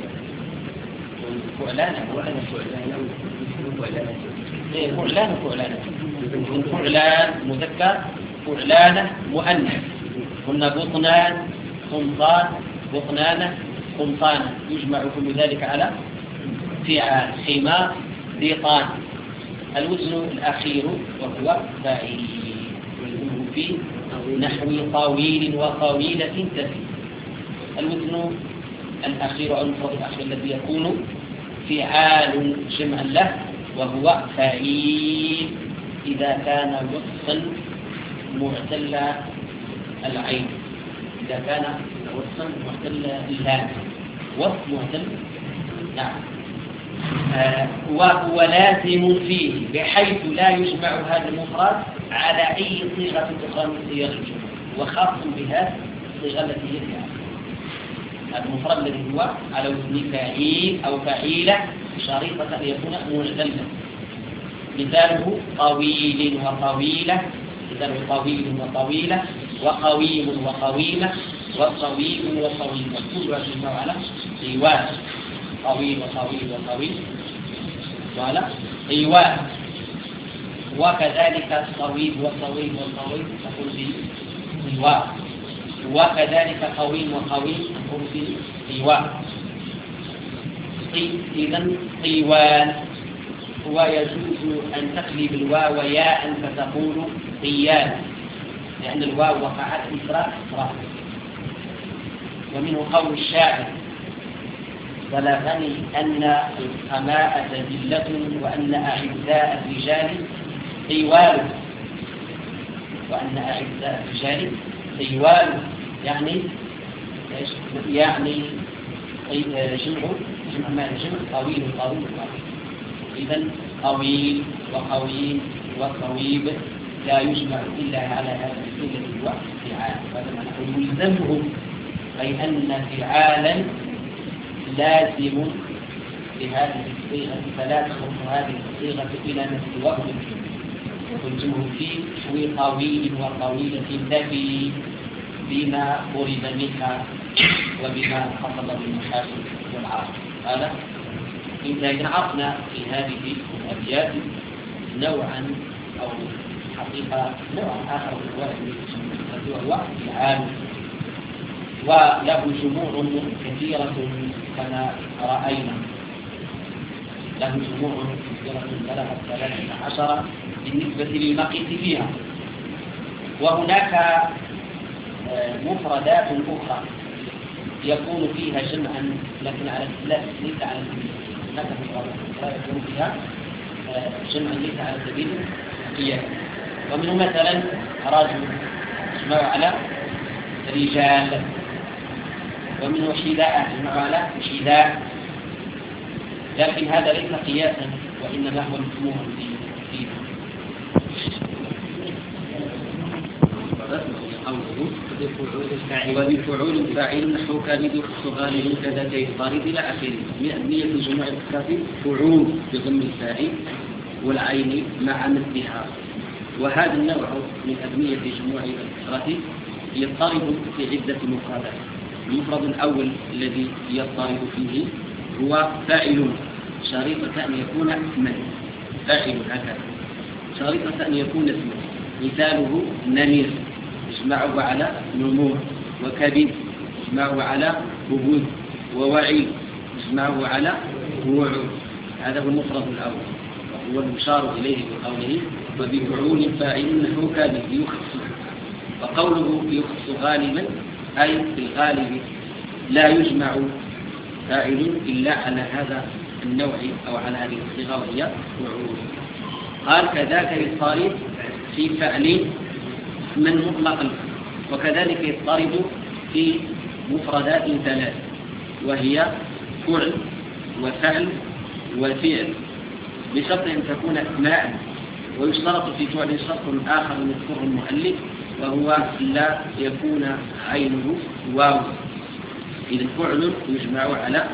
فعلانة فعلانة فعلانة فعلان مذكر، فعلانة مؤنث. قلنا بطنان خمطان بطنانة خمطانة، يجمع كل ذلك على فعال خمار بطان. الوزن الأخير وهو فاعل، والوزن في نحو طويل وطويلة تفي. الوزن الأخير أو المفرد الأخير الذي يكون فعال جمعا له وهو فعيل إذا كان وصفا معتل العين، إذا كان وصفا معتل اللام، وصف معتل نعم. آه وهو لازم فيه بحيث لا يجمع هذا المفرد على أي صيغة أخرى من صيغ الجمع، وخاص بها الصيغة التي هي فيها المفرد الذي هو على وزن فاعيل أو فاعيلة شريطة أن يكون معتلا. مثاله طويل وطويلة، مثاله طويل وطويلة وقويم وقويمة وطويل وطويلة، كلها تجمع على طوال. طويل وطويل وطويل وعلى طوال. وكذلك طويل وطويل وطويل تقول به طوال. وكذلك قويم وقويم تقول به طوال. إذن طوال. ويجوز أن تقلب الواو ياء فتقول طيال، لأن الواو وقعت إسراء إسراء. ومنه قول الشاعر بلغني أن السماء ذلة وأن أعزاء الرجال طوال، وأن أعزاء الرجال طوال يعني يعني جمع جمع ما جمع طويل طويل. إذن طويل وقويم وطويب لا يجمع إلا على هذا الصيغة هو فعال. هذا معنى يلزمه، أي أن فعالا لازم لهذه الصيغة فلا تخرج هذه الصيغة إلى نفس وقت وتلزمه في شوي طويل وطويلة تفي بما قرب منها وبما حصل بالمحاسن والعارض. هذا إذا عرفنا في هذه الأبيات نوعا أو حقيقة نوعا آخر من الوحي وهو الفعال، وله جموع كثيرة كما رأينا، له جموع كثيرة بلغت ثلاثة عشر بالنسبة للمقيت فيها. وهناك مفردات أخرى يكون فيها جمعا لكن على لا ليس على سبيل هناك مفردات يكون فيها جمعا ليس على سبيل القياس. ومنه مثلا رجل يجمع على رجال، ومنه حذاء يجمع على حذاء، لكن هذا ليس قياسا وإنما هو مفهوم فيه. وبفعول فاعل نحو كبد صغار كذا كيضطرب إلى آخره. نية جمع الكافي فعول بضم الفاعل والعين مع مثلها. وهذا النوع من أبنية جموع الكافي يضطرب في عدة مفردات. المفرد الأول الذي يضطرب فيه هو فاعل، شريطة أن يكون اسما، فاعل هكذا، شريطة أن يكون اسما. مثاله نمير يجمعه على نمور، وكبد يجمعه على ببود، ووعي يجمعه على وعود. هذا هو المفرد الأول وهو المشار إليه بقوله وبفعول فاعل نحو كبد يخص. وقوله يخص غالبا أي في الغالب لا يجمع فاعل إلا على هذا النوع أو على هذه الصيغة وهي وعود. قال كذاك يضطرب في فعل من مطلقا، وكذلك يضطرب في مفردات ثلاث وهي فعل وفعل وفعل، بشرط أن تكون أسماء. ويشترط في فعل شرط آخر يذكره المؤلف وهو لا يكون عينه واو. إذا فعل يجمع على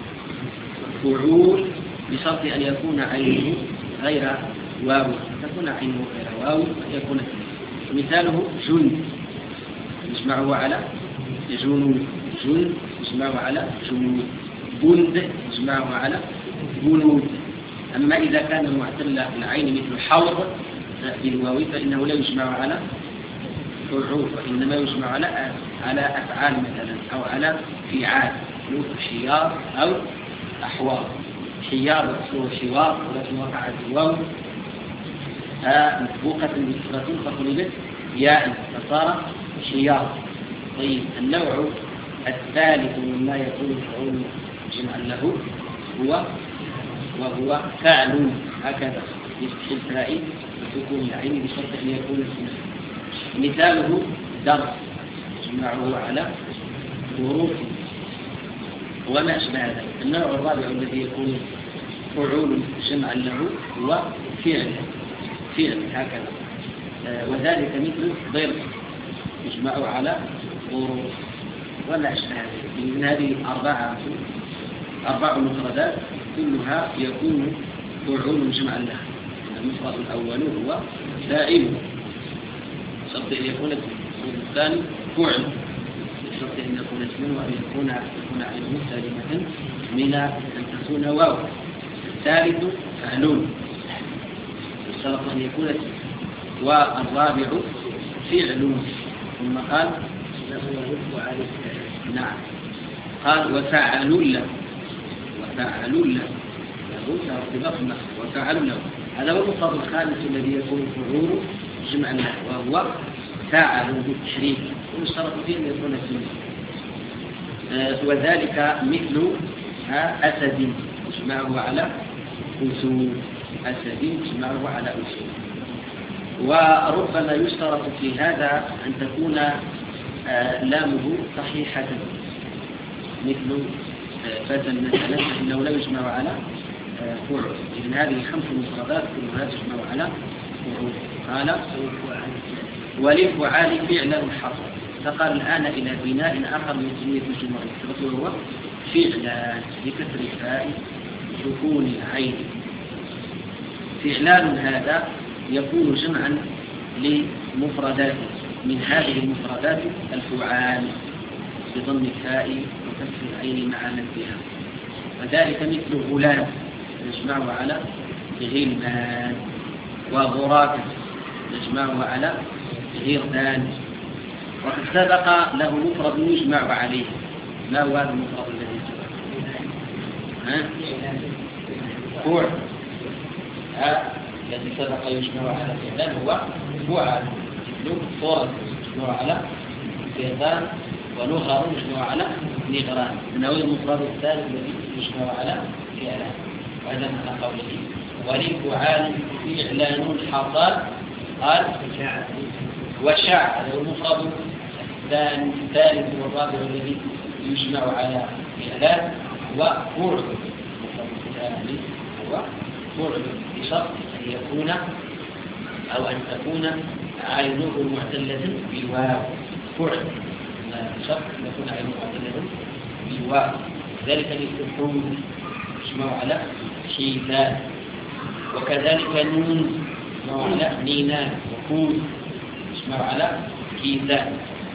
فعول بشرط أن يكون عينه غير واو، تكون عينه غير واو يكون. مثاله جند يجمعه على جنود، جند يجمعه على جنود، بند يجمعه على بنود. أما إذا كان معتل العين مثل حوض بالواو فإنه لا يجمع على فعول، وإنما يجمع على على أفعال مثلا أو على فعال، مثل حيار أو أحوار. حيار وأصله حوار ولكن وقعت الواو مسبوقة بصفة فقلبت ياء فصار حيار. طيب النوع الثالث مما يكون فعول جمعا له هو وهو فعل هكذا بفتح الفاء وسكون العين بشرط أن يكون اسما. مثاله درس جمعه على ظروف وما أشبه ذلك. النوع الرابع الذي يكون فعول جمعا له هو فعل فعل هكذا، وذلك مثل ضرب يجمع على ظروف وما أشبه ذلك. من هذه أربعة أربع مفردات كلها يكون فعول جمعا له. المفرد الأول هو فاعل شرط أن يكون اسم، والثاني فعل شرط أن يكون اسم وأن يكون يكون عليه سالمة من أن تكون واو. الثالث فعل شرط أن يكون اسم. والرابع فعل. ثم قال نعم قال وفعل له وفعل له له وفعل له. هذا هو المفرد الخامس الذي يكون فعول جمعا له وهو فاعل بالتشريك ويشترط فيه أن يكون اسما. آه وذلك مثل أسد يجمعه على أسود، أسد يجمعه على أسود. وربما يشترط في هذا أن تكون آه لامه صحيحة مثل آه فتى مثلا فإنه لا يجمع على آه فعل. إذن هذه خمس مفردات كلها تجمع على فعل. قال وللفعال فعلا حصل. فقال الآن إلى بناء آخر من سمية الجموع المفردة وهو فعلان بكسر الفاء سكون العين. فعلان هذا يكون جمعا لمفردات، من هذه المفردات الفعال بضم الفاء وكسر العين مع نفسها. وذلك مثل غلام نجمعه على غلمان، وغراك نجمعه على غردان. وقد سبق له مفرد يجمع عليه. ما هو هذا المفرد الذي سبق؟ ها؟ فعل. ها؟ الذي سبق يجمع على فعلان هو فعل. مثل فرد يجمع على قيضان ونغر يجمع على نغران إنه المفرد الثالث الذي يجمع على فعلان. وهذا معنى قوله ولفعال فعلان حصل قال وشع. هذا المفرد الثالث والرابع الذي يجمع على فعلان. وفعل الثالث هو فعل بشرط أن يكون أو أن تكون عينه معتلة بالواو. فعل بشرط أن يكون عينه معتلة بالواو. ذلك للحول يجمع على شيطان. وكذلك نون يجمع على نينان. وكون يجمع على كيسان.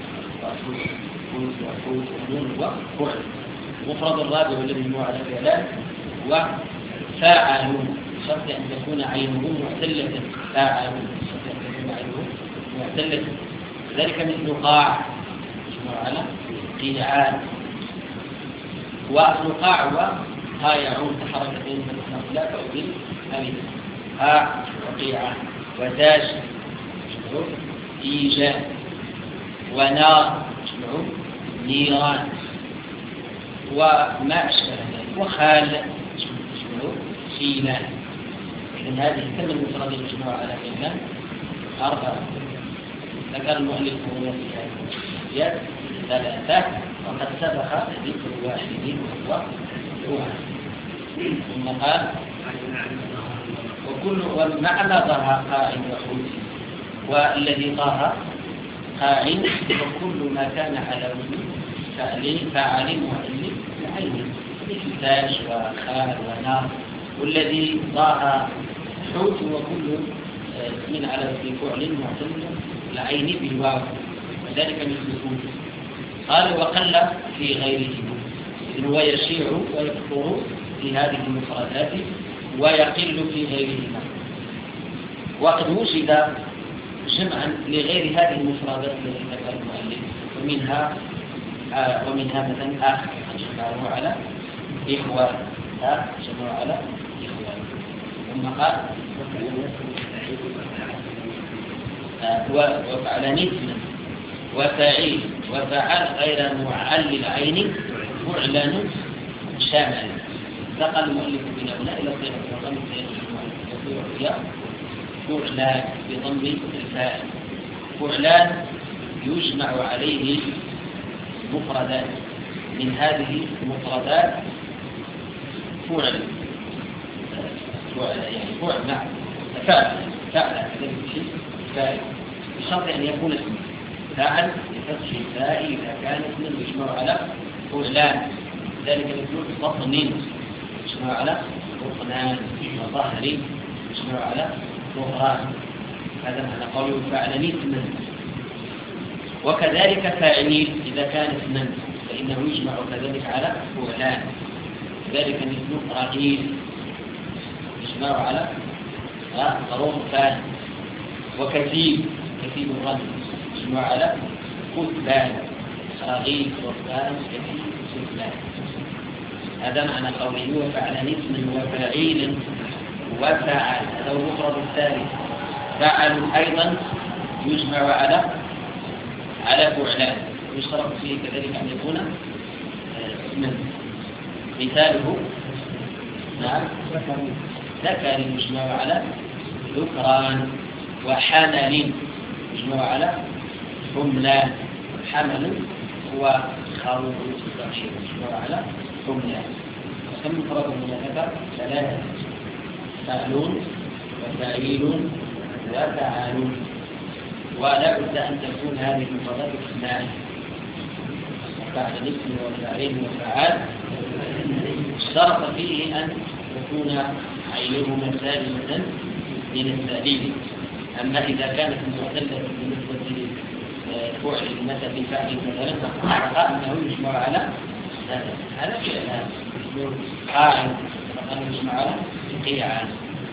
وكون ونون وفعل. المفرد الرابع الذي يجمع على فعلان وفاعلون بشرط أن تكون عينه معتلة. فاعلون بشرط أن تكون عينه معتلة. ذلك مثل قاع يجمع على قيعان. ونقاع وقايعون كحركتين من الخلاف أو بالأمين. قاع وقيعان. وتاج يجمع إيجان. ونار يجمع نيران. وما أشبه ذلك. وخال يجمع خيلان. إذن هذه كم المفرد يجمع على فعلان؟ أربعة. ذكر المؤلف هنا في هذه ثلاثة وقد سبق ذكر واحد وهو واحد. ثم قال وكل والمعنى ضاها قاعد وحوت. والذي ضاها قاعد وكل ما كان على وزن فاعل وعلم العين مثل تاج وخال ونار. والذي ضاها حوت وكل من على وزن فعل معتل العين بالواو. وذلك مثل حوت. قال وقل في غيره. إذن هو يشيع ويكثر في هذه المفردات ويقل في غيرهما. وقد وجد جمعا لغير هذه المفردات التي ذكر المؤلف. ومنها آه ومنها مثلا آخر جمعه على إخوان. آه جمعه على إخوان. ثم قال آه وفعلان اسما وفاعيل وفعل غير معل العين فعلان شامل. نقل المؤلف بنا هنا إلى صيغة الرقم وهي فعلان بضم الفاعل. فعلان يجمع عليه مفردات. من هذه المفردات فعل يعني فعل نعم فعل فعل فاعل بشرط أن يكون اسما. فاعل بفتح الفاء إذا كان اسما يجمع على فعلان. ذلك مثل بطن يجمع على بطنان. وظهر يجمع على ظهران. هذا معنى قوله فعلان اسما. وكذلك فاعلين إذا كان اسما فإنه يجمع كذلك على فعلان. ذلك مثل رغيف يجمع على غرفان. وكثيب كثيب الرجل يجمع على كتبان. رغيف رغفان كثيب كتبان. هذا معنى قوله وفعلان اسما وفاعيل وفعل. هذا هو المفرد الثالث. فعل أيضا يجمع على على فعلان. يشترط فيه كذلك أن يكون اسما. مثاله نعم ذكر يجمع على ذكران. وحمل يجمع على حملان. حمل هو خروج يجمع على حملان. وكم مفرد من ذكر ثلاثة. فعلون وفاعيلون وفعالون. ولا بد أن تكون هذه المفردات اثنان بعد الاسم والفاعل والفعال. اشترط فيه أن تكون عينهما سالمة من التأليف. أما إذا كانت معتلة بالنسبة لفعل مثل في فاعل مثلا فقال أنه يجمع على هذا فعل قاعد فقال يجمع على قيعان.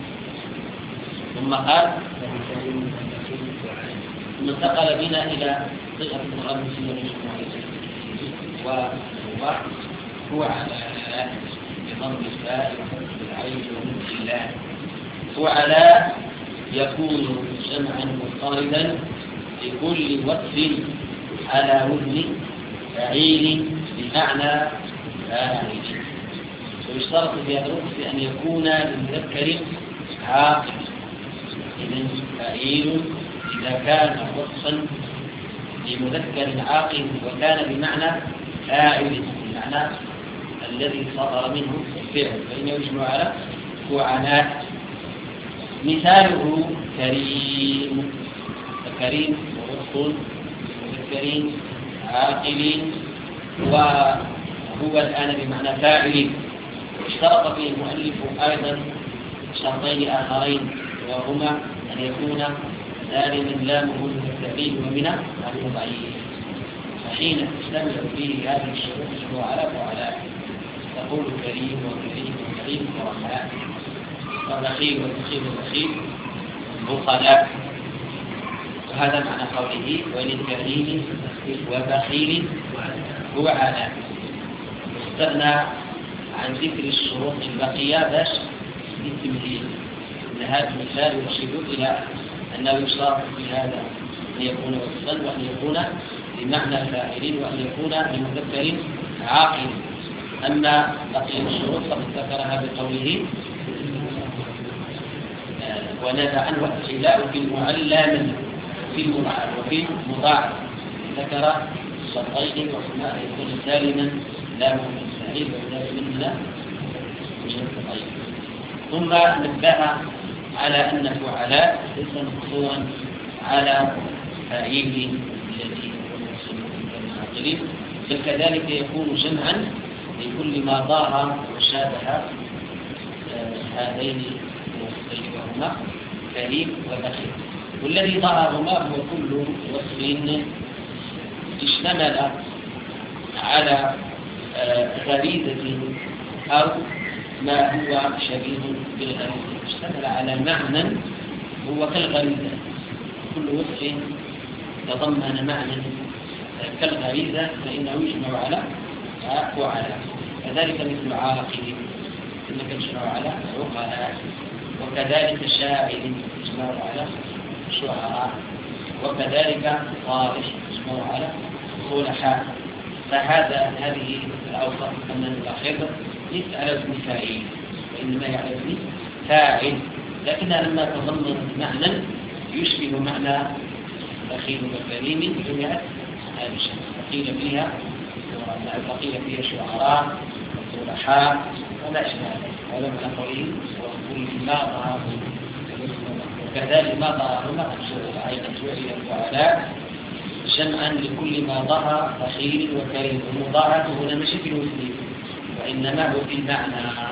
ثم قال ثم انتقل بنا إلى صيغة القرآن المسلم وهو هو على بضم الفاء وفتح العين ومد الله. وعلى يكون جمعا مضطردا لكل وصف على وزن فعيل بمعنى فاعل. ويشترط في هذا الوقت أن يكون للمذكر عاقل. إذن فعيل إذا كان وصفا لمذكر عاقل وكان بمعنى فاعل بمعنى الذي صدر منه الفعل فإنه يجمع على فعلاء. مثاله كريم، فكريم ووصف مذكرين عاقلين وهو الآن بمعنى فاعل. اشترط فيه المؤلف أيضا شرطين آخرين وهما أن يكون سالما لامه من التعليل ومن التضعيف. فحين تشتمل فيه هذه الشروط فهو على فعلاء. تقول كريم وكريم وكريم ورحماء وبخيل وبخيل وبخيل بخلاء. وهذا معنى قوله وللكريم وبخيل وعلاء. واستغنى عن ذكر الشروط البقية باش للتمثيل. إن هذا المثال يرشد إلى أنه يشترط في هذا أن يكون وصفا وأن يكون بمعنى فاعل وأن يكون بمذكر عاقل. أما بقية الشروط فقد ذكرها بقوله ونادى عنه الابتلاء في المعلى من في المضاعف وفي المضاعف. ذكر الشرطين وهما أن يكون سالما لا من السعيد ولا مننا من الطيب. ثم نبه على أن فعلاء ليس مقصورا على فاعل الذي هو العاقلين، بل كذلك يكون جمعا لكل ما ظاهر وشابه هذين الوصفين وهما كريم وبخيل. والذي ظهرهما هو كل وصف اشتمل على غريزة أو ما هو شبيه بالغريزة، اشتمل على معنى هو كالغريزة. كل وصف تضمن معنى كالغريزة فإنه يجمع على وعلى. كذلك مثل عاقل إنك تجمع على عقلاء، وكذلك شاعر تجمع على شعراء، وكذلك صالح تجمع على صلحاء. فهذا هذه الأوصاف كما نلاحظ ليس على اسم فاعل وإنما على اسم فاعل، لكنها لما تضمن معنى يشبه معنى بخيل وكريم جمعت هذه الشيء. قيل فيها قيل فيها شعراء وصلحاء ولا شبه هذا من قوله وكل ما ظهر وكذلك ما ظهر ما أيضا جعل الفعلاء جمعا لكل ما ظهر بخيل وكريم. والمضاعف هنا مش في الوزن وإنما هو في المعنى،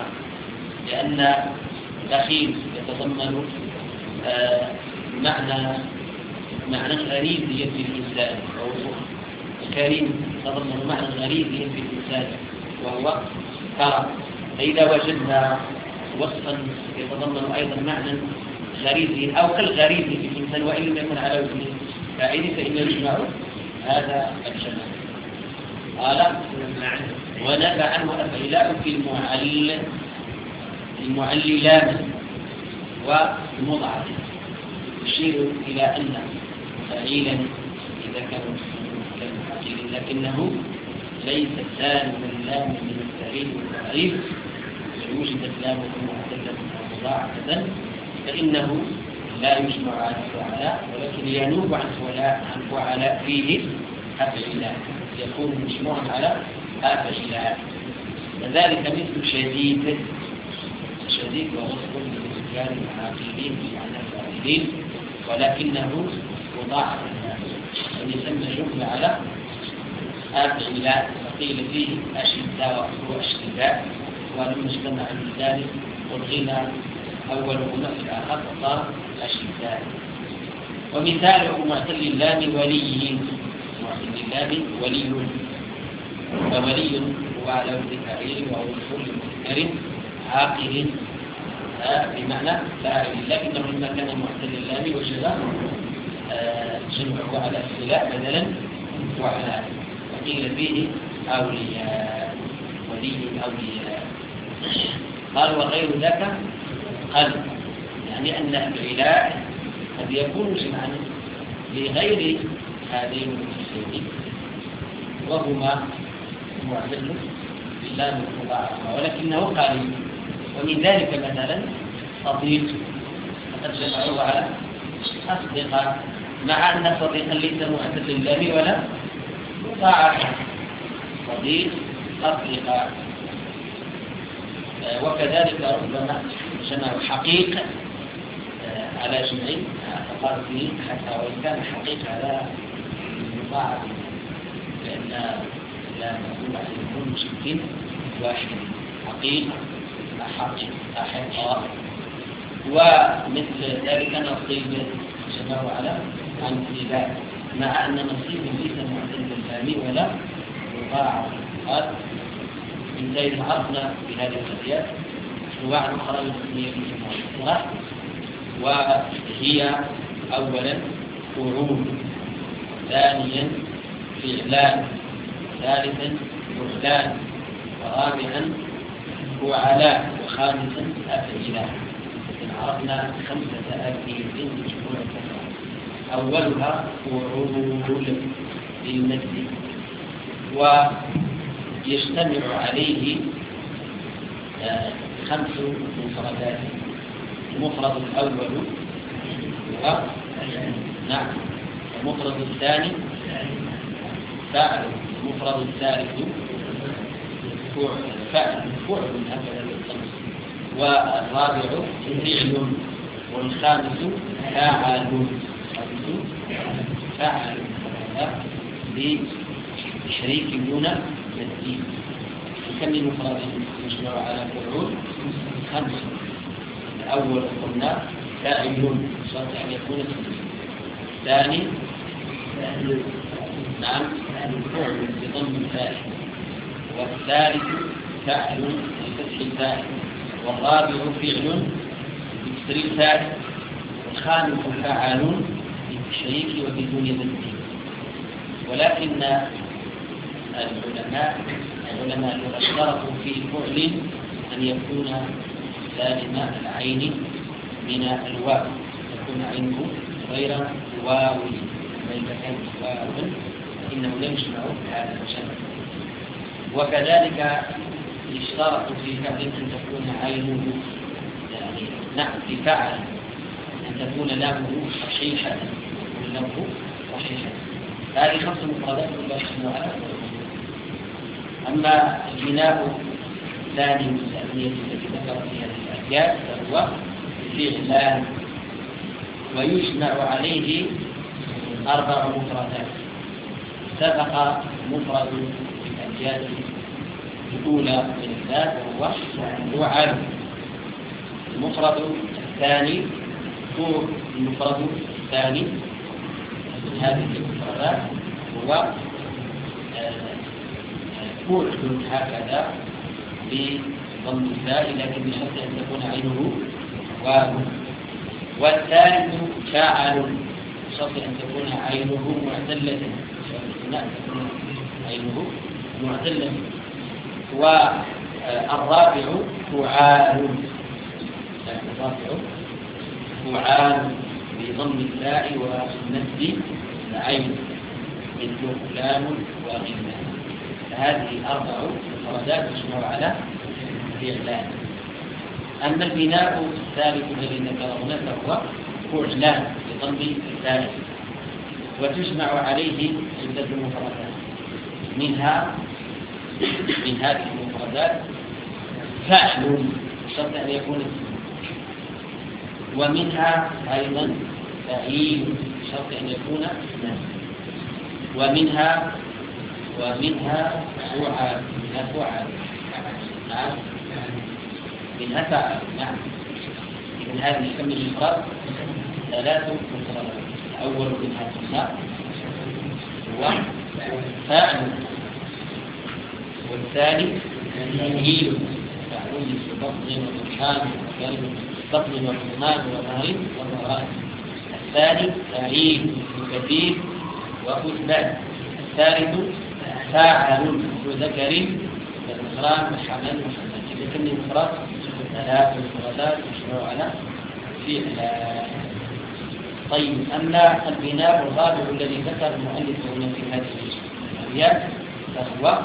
لأن بخيل يتضمن آه معنى معنى غريزي في الإنسان، وكريم يتضمن معنى غريزي في الإنسان وهو كرم. فإذا وجدنا وصفا يتضمن أيضا معنى غريزي أو كالغريزي في الإنسان وإن لم يكن على وزن فاعل فإنه يجمع هذا الجمع. قال ونبى عنه الأفعلاء في المعل المعللان والمضاعف. يشير إلى أن فعيلا إذا كان كالفعيل لكنه ليس سالما لام من التعريف والتعريف ويوجد لامه معتدة أو مضاعفة فإنه لا يجمع على فعلاء، ولكن ينوب عن فعلاء عن فعلاء فيه أفعلاء، يكون مجموعا على أفعلاء. كذلك مثل شديد، شديد ووصف للرجال العاقلين بمعنى الفاعلين ولكنه مضاعف أن يسمى جملة على أفعلاء. فقيل فيه أشداء وأشداء ولم يجتمع من ذلك والغنى أولهما في الآخر وصار أشداء. ومثاله معتل اللام ولي، معتل اللام ولي، فولي هو على وزن فاعل وهو كل مذكر عاقل بمعنى فاعل، لكنه لما كان معتل اللام وجد جمعه على السلاء بدلا وعلى. وقيل فيه أولياء، ولي أولياء. قال وغير ذاك قال يعني أن العلاء قد يكون جمعا لغير هذين المفسدين وهما معتل باللام المضاعفة، ولكنه قليل. ومن ذلك مثلا صديق، فقد جمعوه على أصدقاء، مع أن صديقا ليس معتل باللام ولا مضاعفة. صديق أصدقاء. وكذلك ربما جمع حقيق على جمعين فقال فيه حتى وإن كان حقيق على المضاعف، لأن لا نقول على يكون مشكل واحد، حقيق أحق أحق. ومثل ذلك نصيب جمعه على انصباب، مع أن نصيب ليس معتل باللام ولا مضاعف. قال انتهينا عرفنا بهذه الأبيات أنواع أخرى للتسمية في المؤثرات، وهي أولا فعول، ثانيا فعلان، ثالثا فعلان، ورابعا فعلاء، وخامسا أفعلان. عرفنا خمسة أبيات مجموعة كثرة. أولها فعول للمد، ويجتمع عليه خمس مفردات. المفرد الأول هو نعم، المفرد الثاني فعل، المفرد الثالث فعل فعل هكذا بالخمس، والرابع فعل، والخامس فاعل فاعل بشريك دون تسديد. كم المفرد يجمع على فعول؟ خمس. الأول قلنا فاعل، شرط أن يكون اسمه. الثاني نعم فعل بضم الفاعل، والثالث فاعل بفتح الفاعل، والرابع فعل بكسر الفاعل، والخامس فاعل بالشريك وبدون تسديد. ولكن العلماء العلماء اشترطوا في فعل أن يكون سالم العين من الواو، تكون عينه غير واو، فإذا كانت واو فإنه لا يجمع هذا الجمع. وكذلك اشترط في فعل أن تكون عينه يعني نعم في فعل أن تكون لامه صحيحة، تكون لامه صحيحة. هذه خمس مفردات لا يجمع على. أما البناء الثاني من التأمية التي ذكر فيها الأبيات فهو فعلان، ويجمع عليه أربع مفردات. سبق مفرد الأبيات الأولى من الذات وهو فعل. المفرد الثاني هو المفرد الثاني من هذه المفردات هو فعل هكذا بضم الفاء، لكن بشرط أن تكون عينه واو. والثالث فاعل، بشرط أن تكون عينه معتلة، بشرط أن تكون عينه معتلة. والرابع فعال، الرابع فعال بضم الفاء والمد العين، مثل فلان وغلمان. هذه أربع مفردات تشمل على فعلان. أما البناء الثالث الذي ذكره هنا فهو فعلان بضم الفاء، وتجمع عليه عدة مفردات. منها من هذه المفردات فاعل بشرط أن يكون اسما، ومنها أيضا فعيل بشرط أن يكون اسما، ومنها ومنها فعال، منها فعال نعم، منها فعل نعم. إذن هذه كم المفرد؟ ثلاث مفردات. الأول منها فعل هو فاعل، والثاني فعيل، فاعل ببطن وبرهان وكلمة بطن وحمان وظهر وظهران. الثاني فعيل كثير وكثبان. الثالث فاعل ذكر وذكران وحمل وحمل. إذا كان المفرد ثلاث مفردات يشمل على فعل. طيب، أما البناء الرابع الذي ذكر المؤلف هنا في هذه الأبيات فهو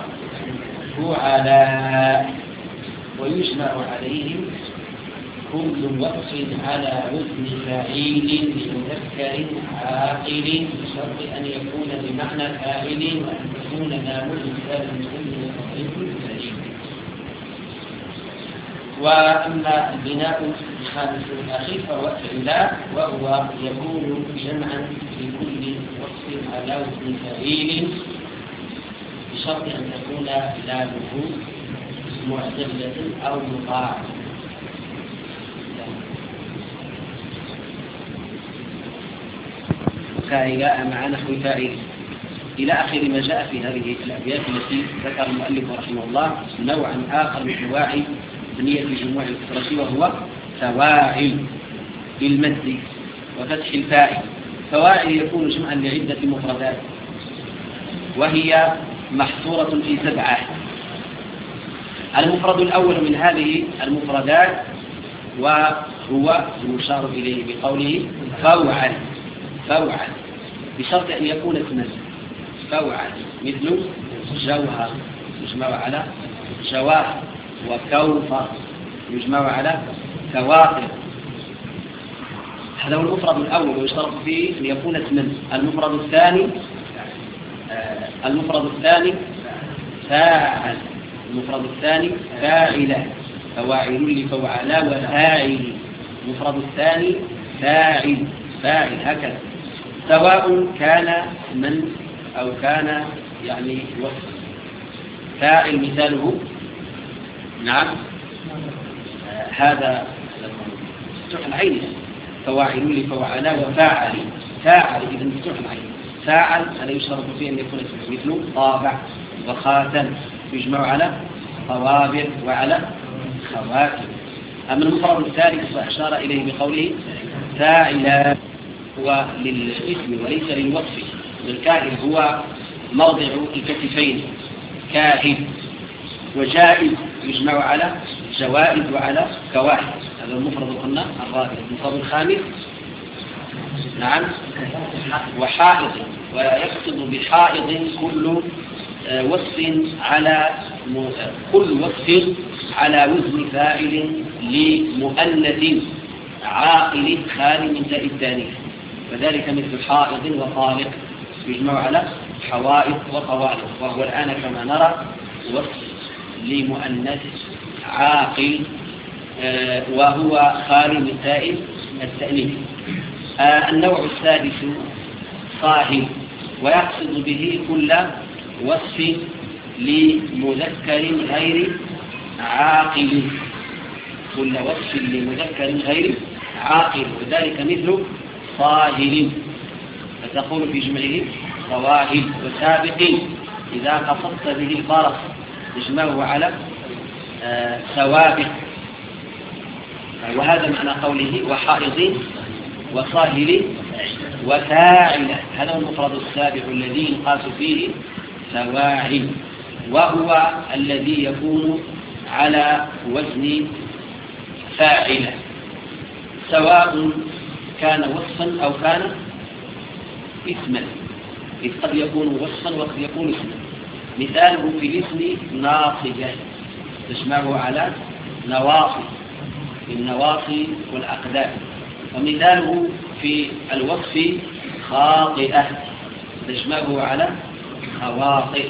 فعلاء. ويجمع عليهم كل وصف على وزن فاعل لمذكر عاقل بشرط أن يكون بمعنى فاعل وأن تكون لام الإنسان من كل فاعل. وأما البناء الخامس الأخير فهو فعلاء، وهو يكون جمعا لكل وصف على وزن فاعل بشرط أن تكون لامه معتدلة أو مضاعفة. فعلاء مع نحو فاعل إلى آخر ما جاء في هذه الأبيات التي ذكر المؤلف رحمه الله نوعا آخر من أنواع بنية جموع الكسرة وهو فواعل بالمد وفتح الفاء. فواعل يكون جمعا لعدة مفردات وهي محصورة في سبعة. المفرد الأول من هذه المفردات وهو المشار إليه بقوله فوعل فوعل بشرط أن يكون اسما. فوعل مثل جوهر يجمع على جواهر، وكوثر يجمع على كواثر. هذا هو المفرد الأول ويشترط فيه أن يكون اسما. المفرد الثاني آه المفرد الثاني فاعل. المفرد الثاني فاعلة، فواعل لفوعلا وفاعل. المفرد الثاني فاعل فاعل هكذا، سواء كان من أو كان يعني وصف. فاعل مثاله نعم آه هذا مفتوح العين، فواعل لفوعلا وفاعل. فاعل إذا مفتوح العين. فاعل هذا يشترط فيه أن يكون اسمه مثل طابع وخاتم يجمع على طوابع وعلى خواتم. أما المفرد الثالث فأشار إليه بقوله فاعلا هو للاسم وليس للوصف. الكاهن هو موضع الكتفين كاهن، وجائز يجمع على جوائز وعلى كواهب. هذا المفرد قلنا الرابع. المفرد الخامس نعم وحائض، ويقصد بحائض كل وصف على كل وصف على وزن فاعل لمؤنث عاقل خال من تاء التانيث، وذلك مثل حائض وطالق يجمع على حوائض وطوالق. وهو الآن كما نرى وصف لمؤنث عاقل وهو خال من تاء التأنيث. النوع السادس صاهب، ويقصد به كل وصف لمذكر غير عاقل. كل وصف لمذكر غير عاقل، وذلك مثل صاهل، فتقول في جمعه صواهل. وسابق إذا قصدت به الفرس تجمعه على آه سوابق. وهذا معنى قوله وحائض وصاهل وفاعل. هذا هو المفرد السابع الذي ينقاس فيه فواعل، وهو الذي يكون على وزن فاعلة، سواء كان وصفا أو كان اسما، إذ قد يكون وصفا وقد يكون اسما. مثاله في الاسم ناصبة تجمعه على نواصي، النواصي والأقدام. ومثاله في الوصف خاطئة تجمعه على خواطئ.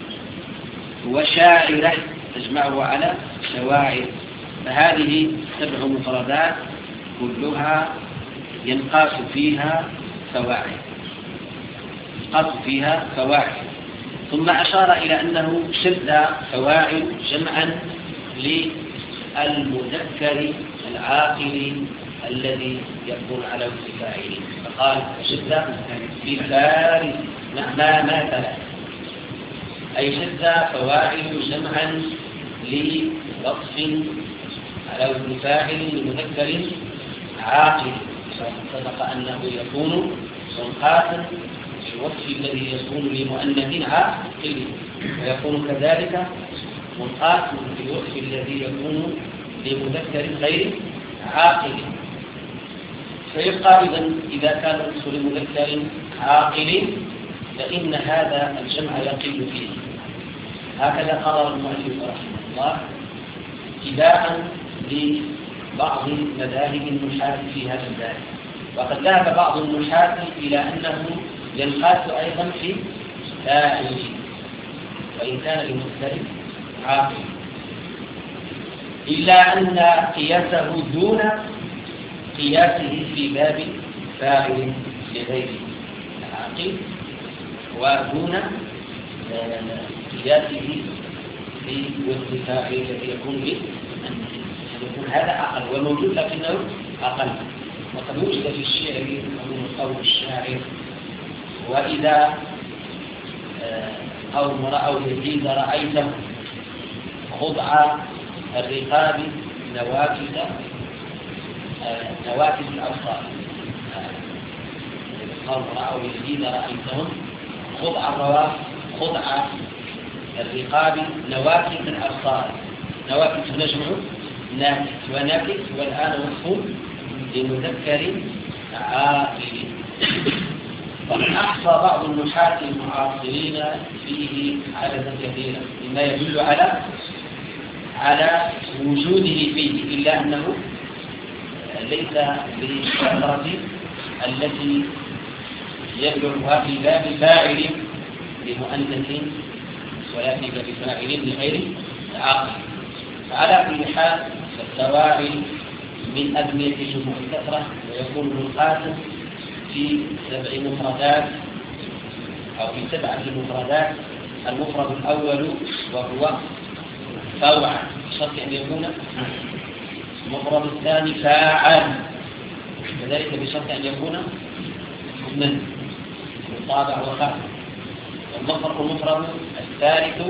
وشاعرة تجمعه على شواعر. فهذه سبع مفردات كلها ينقاس فيها فواعل ينقاس فيها فواعل. ثم أشار إلى أنه شد فواعل جمعا للمذكر العاقل الذي يكون على وزن فاعل، فقال شد في فارس ما مثل، أي شد فواعل جمعا لوصف على وزن فاعل لمذكر عاقل. سبق أنه يكون منقاصا في الوصف الذي يكون لمؤنث عاقل، ويكون كذلك منقاصا في الوصف الذي يكون لمذكر غير عاقل. فيبقى إذن إذا كان الوصف لمذكر عاقل فإن هذا الجمع يقل فيه، هكذا قرر المؤلف رحمه الله اتباعا لبعض مذاهب النحاة في هذا الباب. وقد ذهب بعض النحاة إلى أنه ينقاس أيضا في فاعل وإن كان لمختلف عاقل، إلا أن قياسه دون قياسه في باب فاعل لغير العاقل، ودون قياسه في وزن فاعل الذي يكون به يكون هذا أقل وموجود لكنه أقل. وقد وجد في الشعر من قول الشاعر: وإذا قوم رأوا يزيد رأيته خضع الرقاب نوافذ نوافذ الأبصار. قوم رأوا يزيد رأيتهم خضع الرواف خضع الرقاب نوافذ الأبصار. نوافذ نجمع نافذ ونافذ، والآن وصف لمذكر عاقل. ومن أحصى بعض النحاة المعاصرين فيه عددا كثيرا مما يدل على على وجوده فيه، إلا أنه ليس بالكثرة التي يبلغها في باب فاعل لمؤنث ولا في باب فاعل لغير عاقل. فعلى كل حال فالسواعي من أبنية الجموع الكثرة، ويكون منقاسم في سبع مفردات أو في سبعة مفردات. المفرد الأول وهو فوعل بشرط أن يكون. المفرد الثاني فاعل وذلك بشرط أن يكون من مطابع وخاتم. المفرد الثالث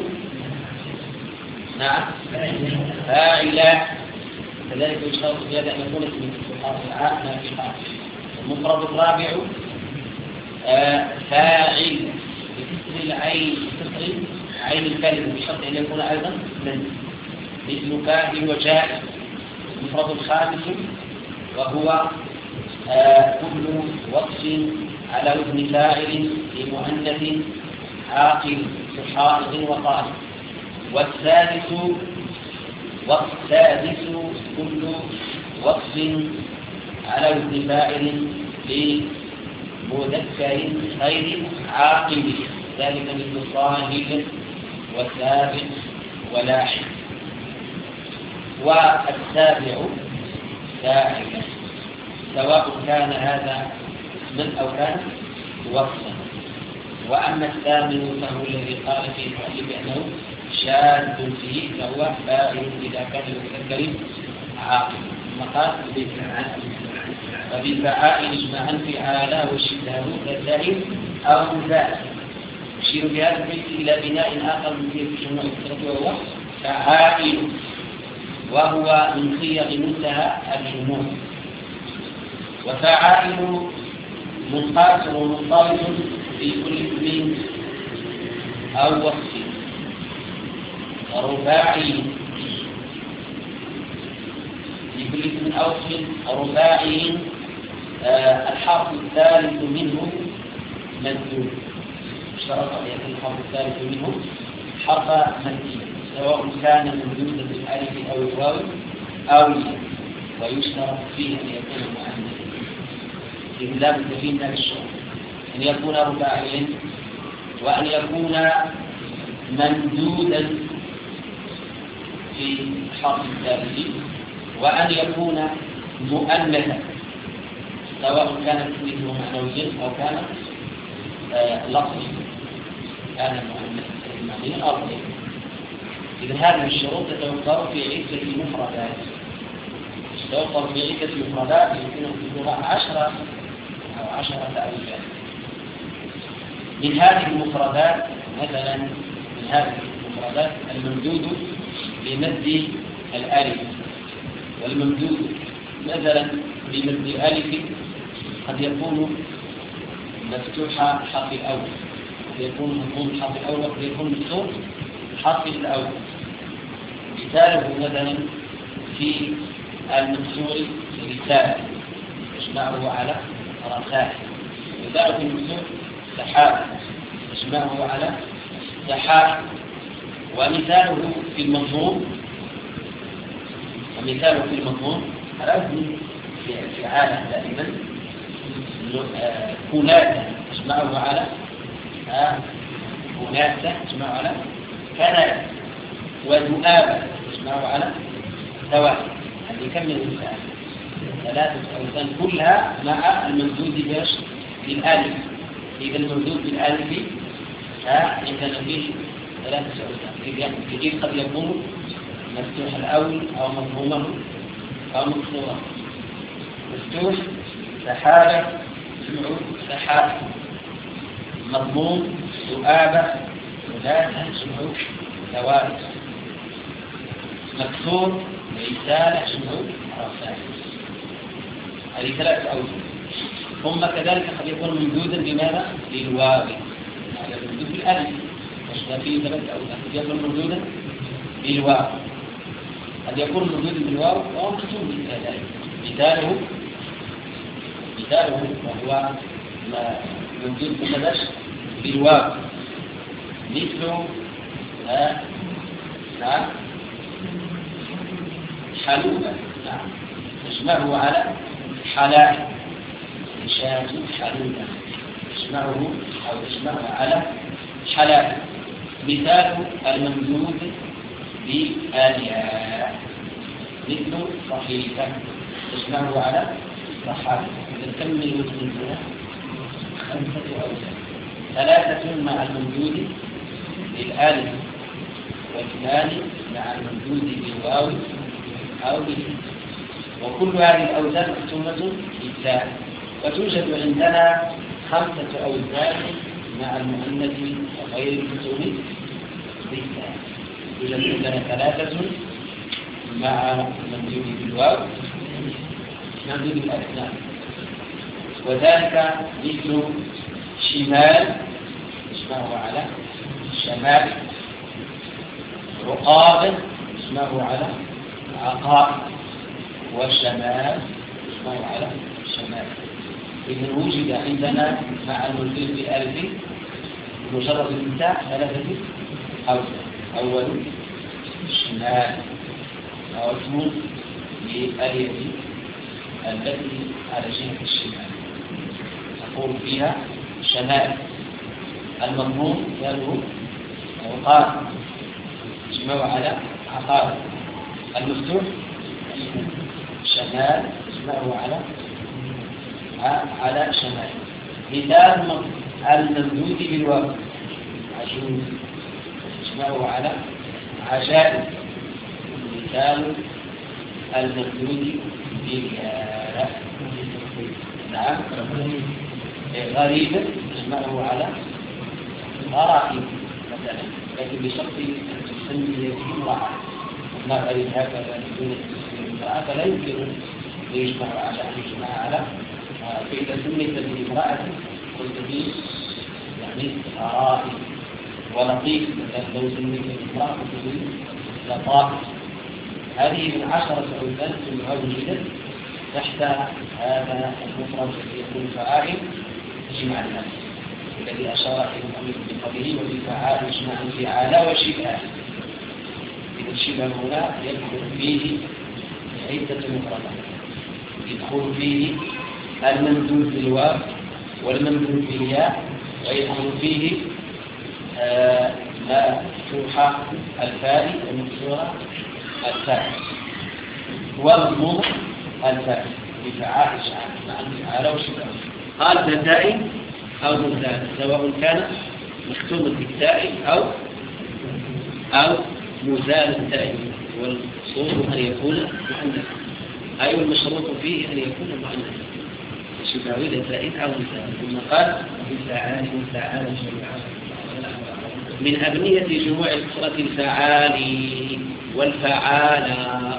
نعم فاعل كذلك بشرط زيادة أن يكون اسم العاء نافقا. المفرد الرابع آه فاعل بكسر العين بكسر عين الكلمة بشرط أن يكون أيضا من مثل كاهن وجائز. المفرد الخامس وهو آه كل وصف على وزن فاعل لمؤنث عاقل حائض وطالب. والثالث والسادس كل وصف على وزن فاعل لمذكر غير عاقل، ذلك مثل صاهب وسابق ولاحق. والسابع فاعل سواء كان هذا اسما أو كان وصفا. وأما الثامن فهو الذي قال فيه المؤلف بأنه شاذ فيه، فهو فاعل إذا كان المذكر عاقل. ثم قال وبالفعائل اجمعا فعاله وشبهه كالزائد أو زائد. يشير بهذا البيت إلى بناء آخر من في جموع الكثرة وهو فعائل، وهو من صيغ منتهى الجموع. وفعائل منقاس ومنضبط في كل اسم أو وصف. رباعي في كل اسم أو وصف رباعي آه الحرف الثالث منه ممدود. اشترط أن يكون الحرف الثالث منه حرف ممدود سواء كان ممدودا بالألف أو الواو أو الياء. ويشترط فيه أن يكون مؤنثا إذ لا بد فيه من الشرط أن يكون رباعيا، وأن يكون ممدودا في الحرف الثالث، وأن يكون مؤنثا سواء كانت اسمه معنويا أو كان آه لفظا، كان مؤنثا معنويا أو غيره. إذا هذه الشروط تتوفر في عدة مفردات تتوفر في عدة مفردات يمكن في اللغة عشرة أو عشرة ألفات. من هذه المفردات مثلا من هذه المفردات الممدود بمد الألف، والممدود مثلا بمد الألف قد يكون مفتوح الحرف الأول، قد يكون مضموم الحرف الأول، وقد يكون مفتوح الحرف الأول. مثاله مثلا في المكسور رسالة يجمعه على رسائل. مثاله في المكسور سحاب يجمعه على سحاب. ومثاله في المضمون ومثاله في المضمون الأزم في عالم دائما كناسة تجمعه على كناسة تجمعه على كناسة وذؤابة تجمعه على ثواب. هذه كم من مثال؟ ثلاثة أوزان كلها مع الممدود باش بالآلف. إذا الممدود بالآلف عندنا فيه ثلاثة أوزان. كثير قد يكون مفتوح الأول أو مضمومه أو مكسورا. مفتوح سحابة جمع سحابة، مضموم ذؤابة ثلاثة جمع ثوابت، مكسور رسالة جمع رسائل. هذه ثلاثة أوجه. ثم كذلك قد يكون ممدودا بماذا؟ للواو. هذا ممدود بالألف وشنا فيه ثلاثة أوجه. قد يكون ممدودا بالواو، قد يكون ممدودا بالواو وهو مكتوب كذلك. مثاله مثاله وهو ممدود بمدش بالواو مثل نعم حلوبة. نعم تجمعه على حلال شاة حلوبة، تجمعه أو تجمعه على حلال. مثال الممدود بالياء مثل صحيفة، تجمعه على صحابة. إذا كم من وزن هنا؟ خمسة أوزان، ثلاثة مع الممدود بالآلف واثنان مع الممدود بالواو أو بالياء. وكل هذه الأوزان مكتوبة بالتاء. وتوجد عندنا خمسة أوزان مع المؤنث وغير المكتوب بالتاء. يوجد عندنا ثلاثة مع الممدود بالواو ممدود بالألف، وذلك مثل شمال اسمه على شمال، عقاب اسمه على عقاب، وشمال اسمه على شمال. إذا وجد عندنا مع الممدود بالألف بمجرد الانتاء ثلاثة أوزان. أول شمال أو اسم للألف التي على جهة الشمال نقول فيها شمال. المضمون ياله عقاب اسمه على عقاب. المفتوح شمال اسمه على على شمال. مثال الممدود بالواو عجوز اسمه على عجائب. مثال الممدود بالياء نعم غريب اسمه على غرائب مثلا، لكن بشرط ان تسمي امرأة. ما غريب هكذا دون تسمية امرأة فلا يمكن ان يجمع على ان يجمع على. فإذا سميت بامرأة قلت به يعني غرائب. ولطيف مثلا لو سميت بامرأة قلت به لطائف. هذه من عشرة أوزان كلها وجدت تحت هذا المفرد الذي يكون فاعل جمع النفس الذي أشار إليه المؤلف بقوله وفي فعال يجمع فعال وشبهه. إذا الشبه هنا يدخل فيه عدة مفردات، يدخل فيه الممدود بالواو والممدود بالياء، ويدخل فيه مفتوح الفاء ومكسور الفاء والمضموم الفاء بفعال مع الفعال وشبهه. قال ذاتين أو ذات سواء كان مختوما بالتاء أو أو مزال التاء، والصوت أن يكون مؤنثا، أي المشروط فيه أن يكون مؤنثا شبهه ذاتين أو ذات. ثم قال بالفعال والفعال من أبنية جموع الكسرة الفعال والفعال،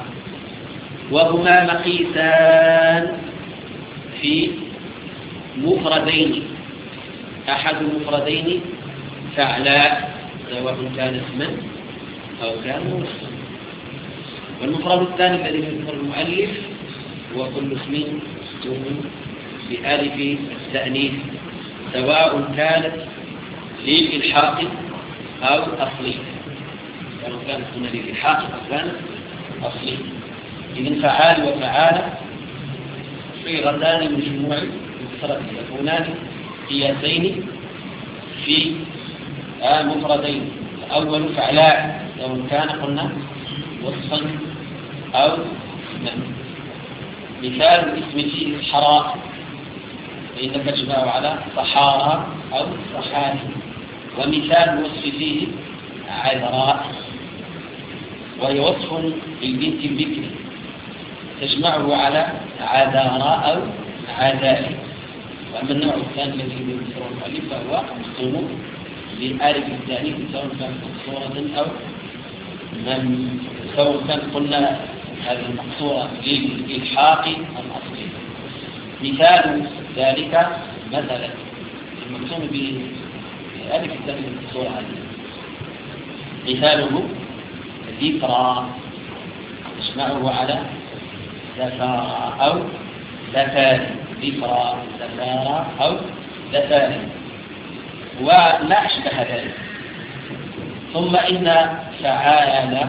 وهما مقيسان في مفردين. أحد المفردين فعلاء سواء كان اسما أو كان اسما، والمفرد الثاني الذي يذكر المؤلف هو كل اسم مكتوب بألف التأنيث سواء كانت للإلحاق أو أصلية. سواء كانت هنا للإلحاق أو كانت أصلية. إذن فعال وفعال صيغتان مجموع مفردة يكونان قياسين في مفردين. الأول فعلاء سواء كان قلنا وصفا أو اسما. مثال الاسم فيه حراء فإنك تجمع على صحارى أو صحاري. ومثال الوصف فيه عذراء وهي وصف للبنت البكر تجمعه على عذراء أو عذاري. وأما النوع الثاني الذي يذكره المؤلف فهو مختوم بألف الثاني سواء كانت مقصورة أو من سواء كان قلنا هذه المقصورة للإلحاق الأصلي. مثال ذلك مثلا المقسوم بألف الثاني المقصورة هذه مثاله ذكرى تجمعه على ذكارى أو ذكاري. ذكرى ذكارى أو ذكاري وما أشبه ذلك. ثم إن فعال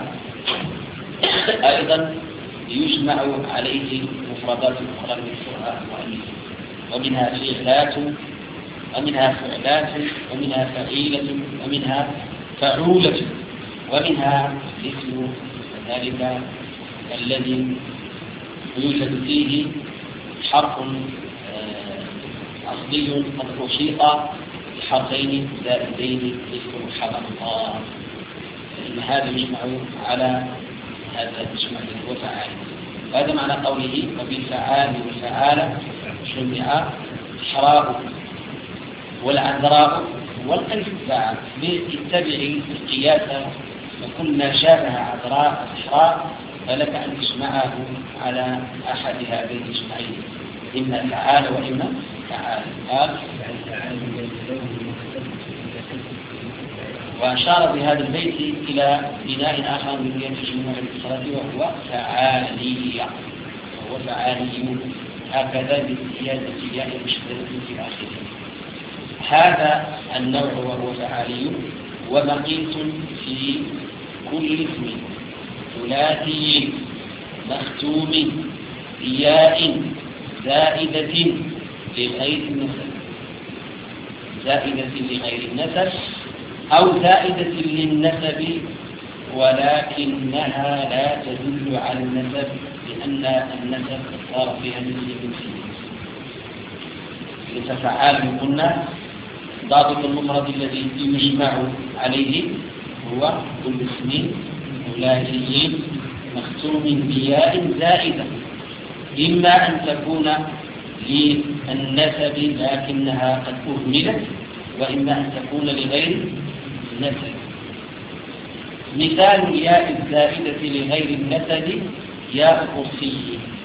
أيضا يجمع عليه مفردات أخرى من المؤلف ومنها فعلات ومنها فعلات ومنها فعيلة ومنها فعولة ومنها الاسم ذلك الذي يوجد فيه حرف أصلي قد أشيط بحرفين زائدين اسم حرفان. فإن هذا يجمع على هذا يجمع وفعال. وهذا معنى قوله وبالفعال والفعال جمع حراء والعذراء والألف الفاعل. اتبع القياس وكل ما شابه عذراء حراء فلك أن تجمعه على أحد هذين الجمعين إما فعال وإما فعال. قال وأشار بهذا البيت إلى بناء آخر من بناء الجموع الإسرائيلي وهو فعالية وهو فعالي هكذا بالزيادة الياء المشددة في آخره. هذا النوع وهو فعالي ومقيت في كل اسم ثلاثي مختوم بياء زائدة لغير النسب زائدة لغير النسب أو زائدة للنسب ولكنها لا تدل على النسب لأن النسب صار فيها مثل مثل. لتفعال قلنا ضابط المفرد الذي يجمع عليه هو كل اسم ثلاثي مختوم بياء زائدة إما أن تكون للنسب لكنها قد أهملت وإما أن تكون لغير النسب. مثال الياء الزائدة لغير النسب ياء قرصي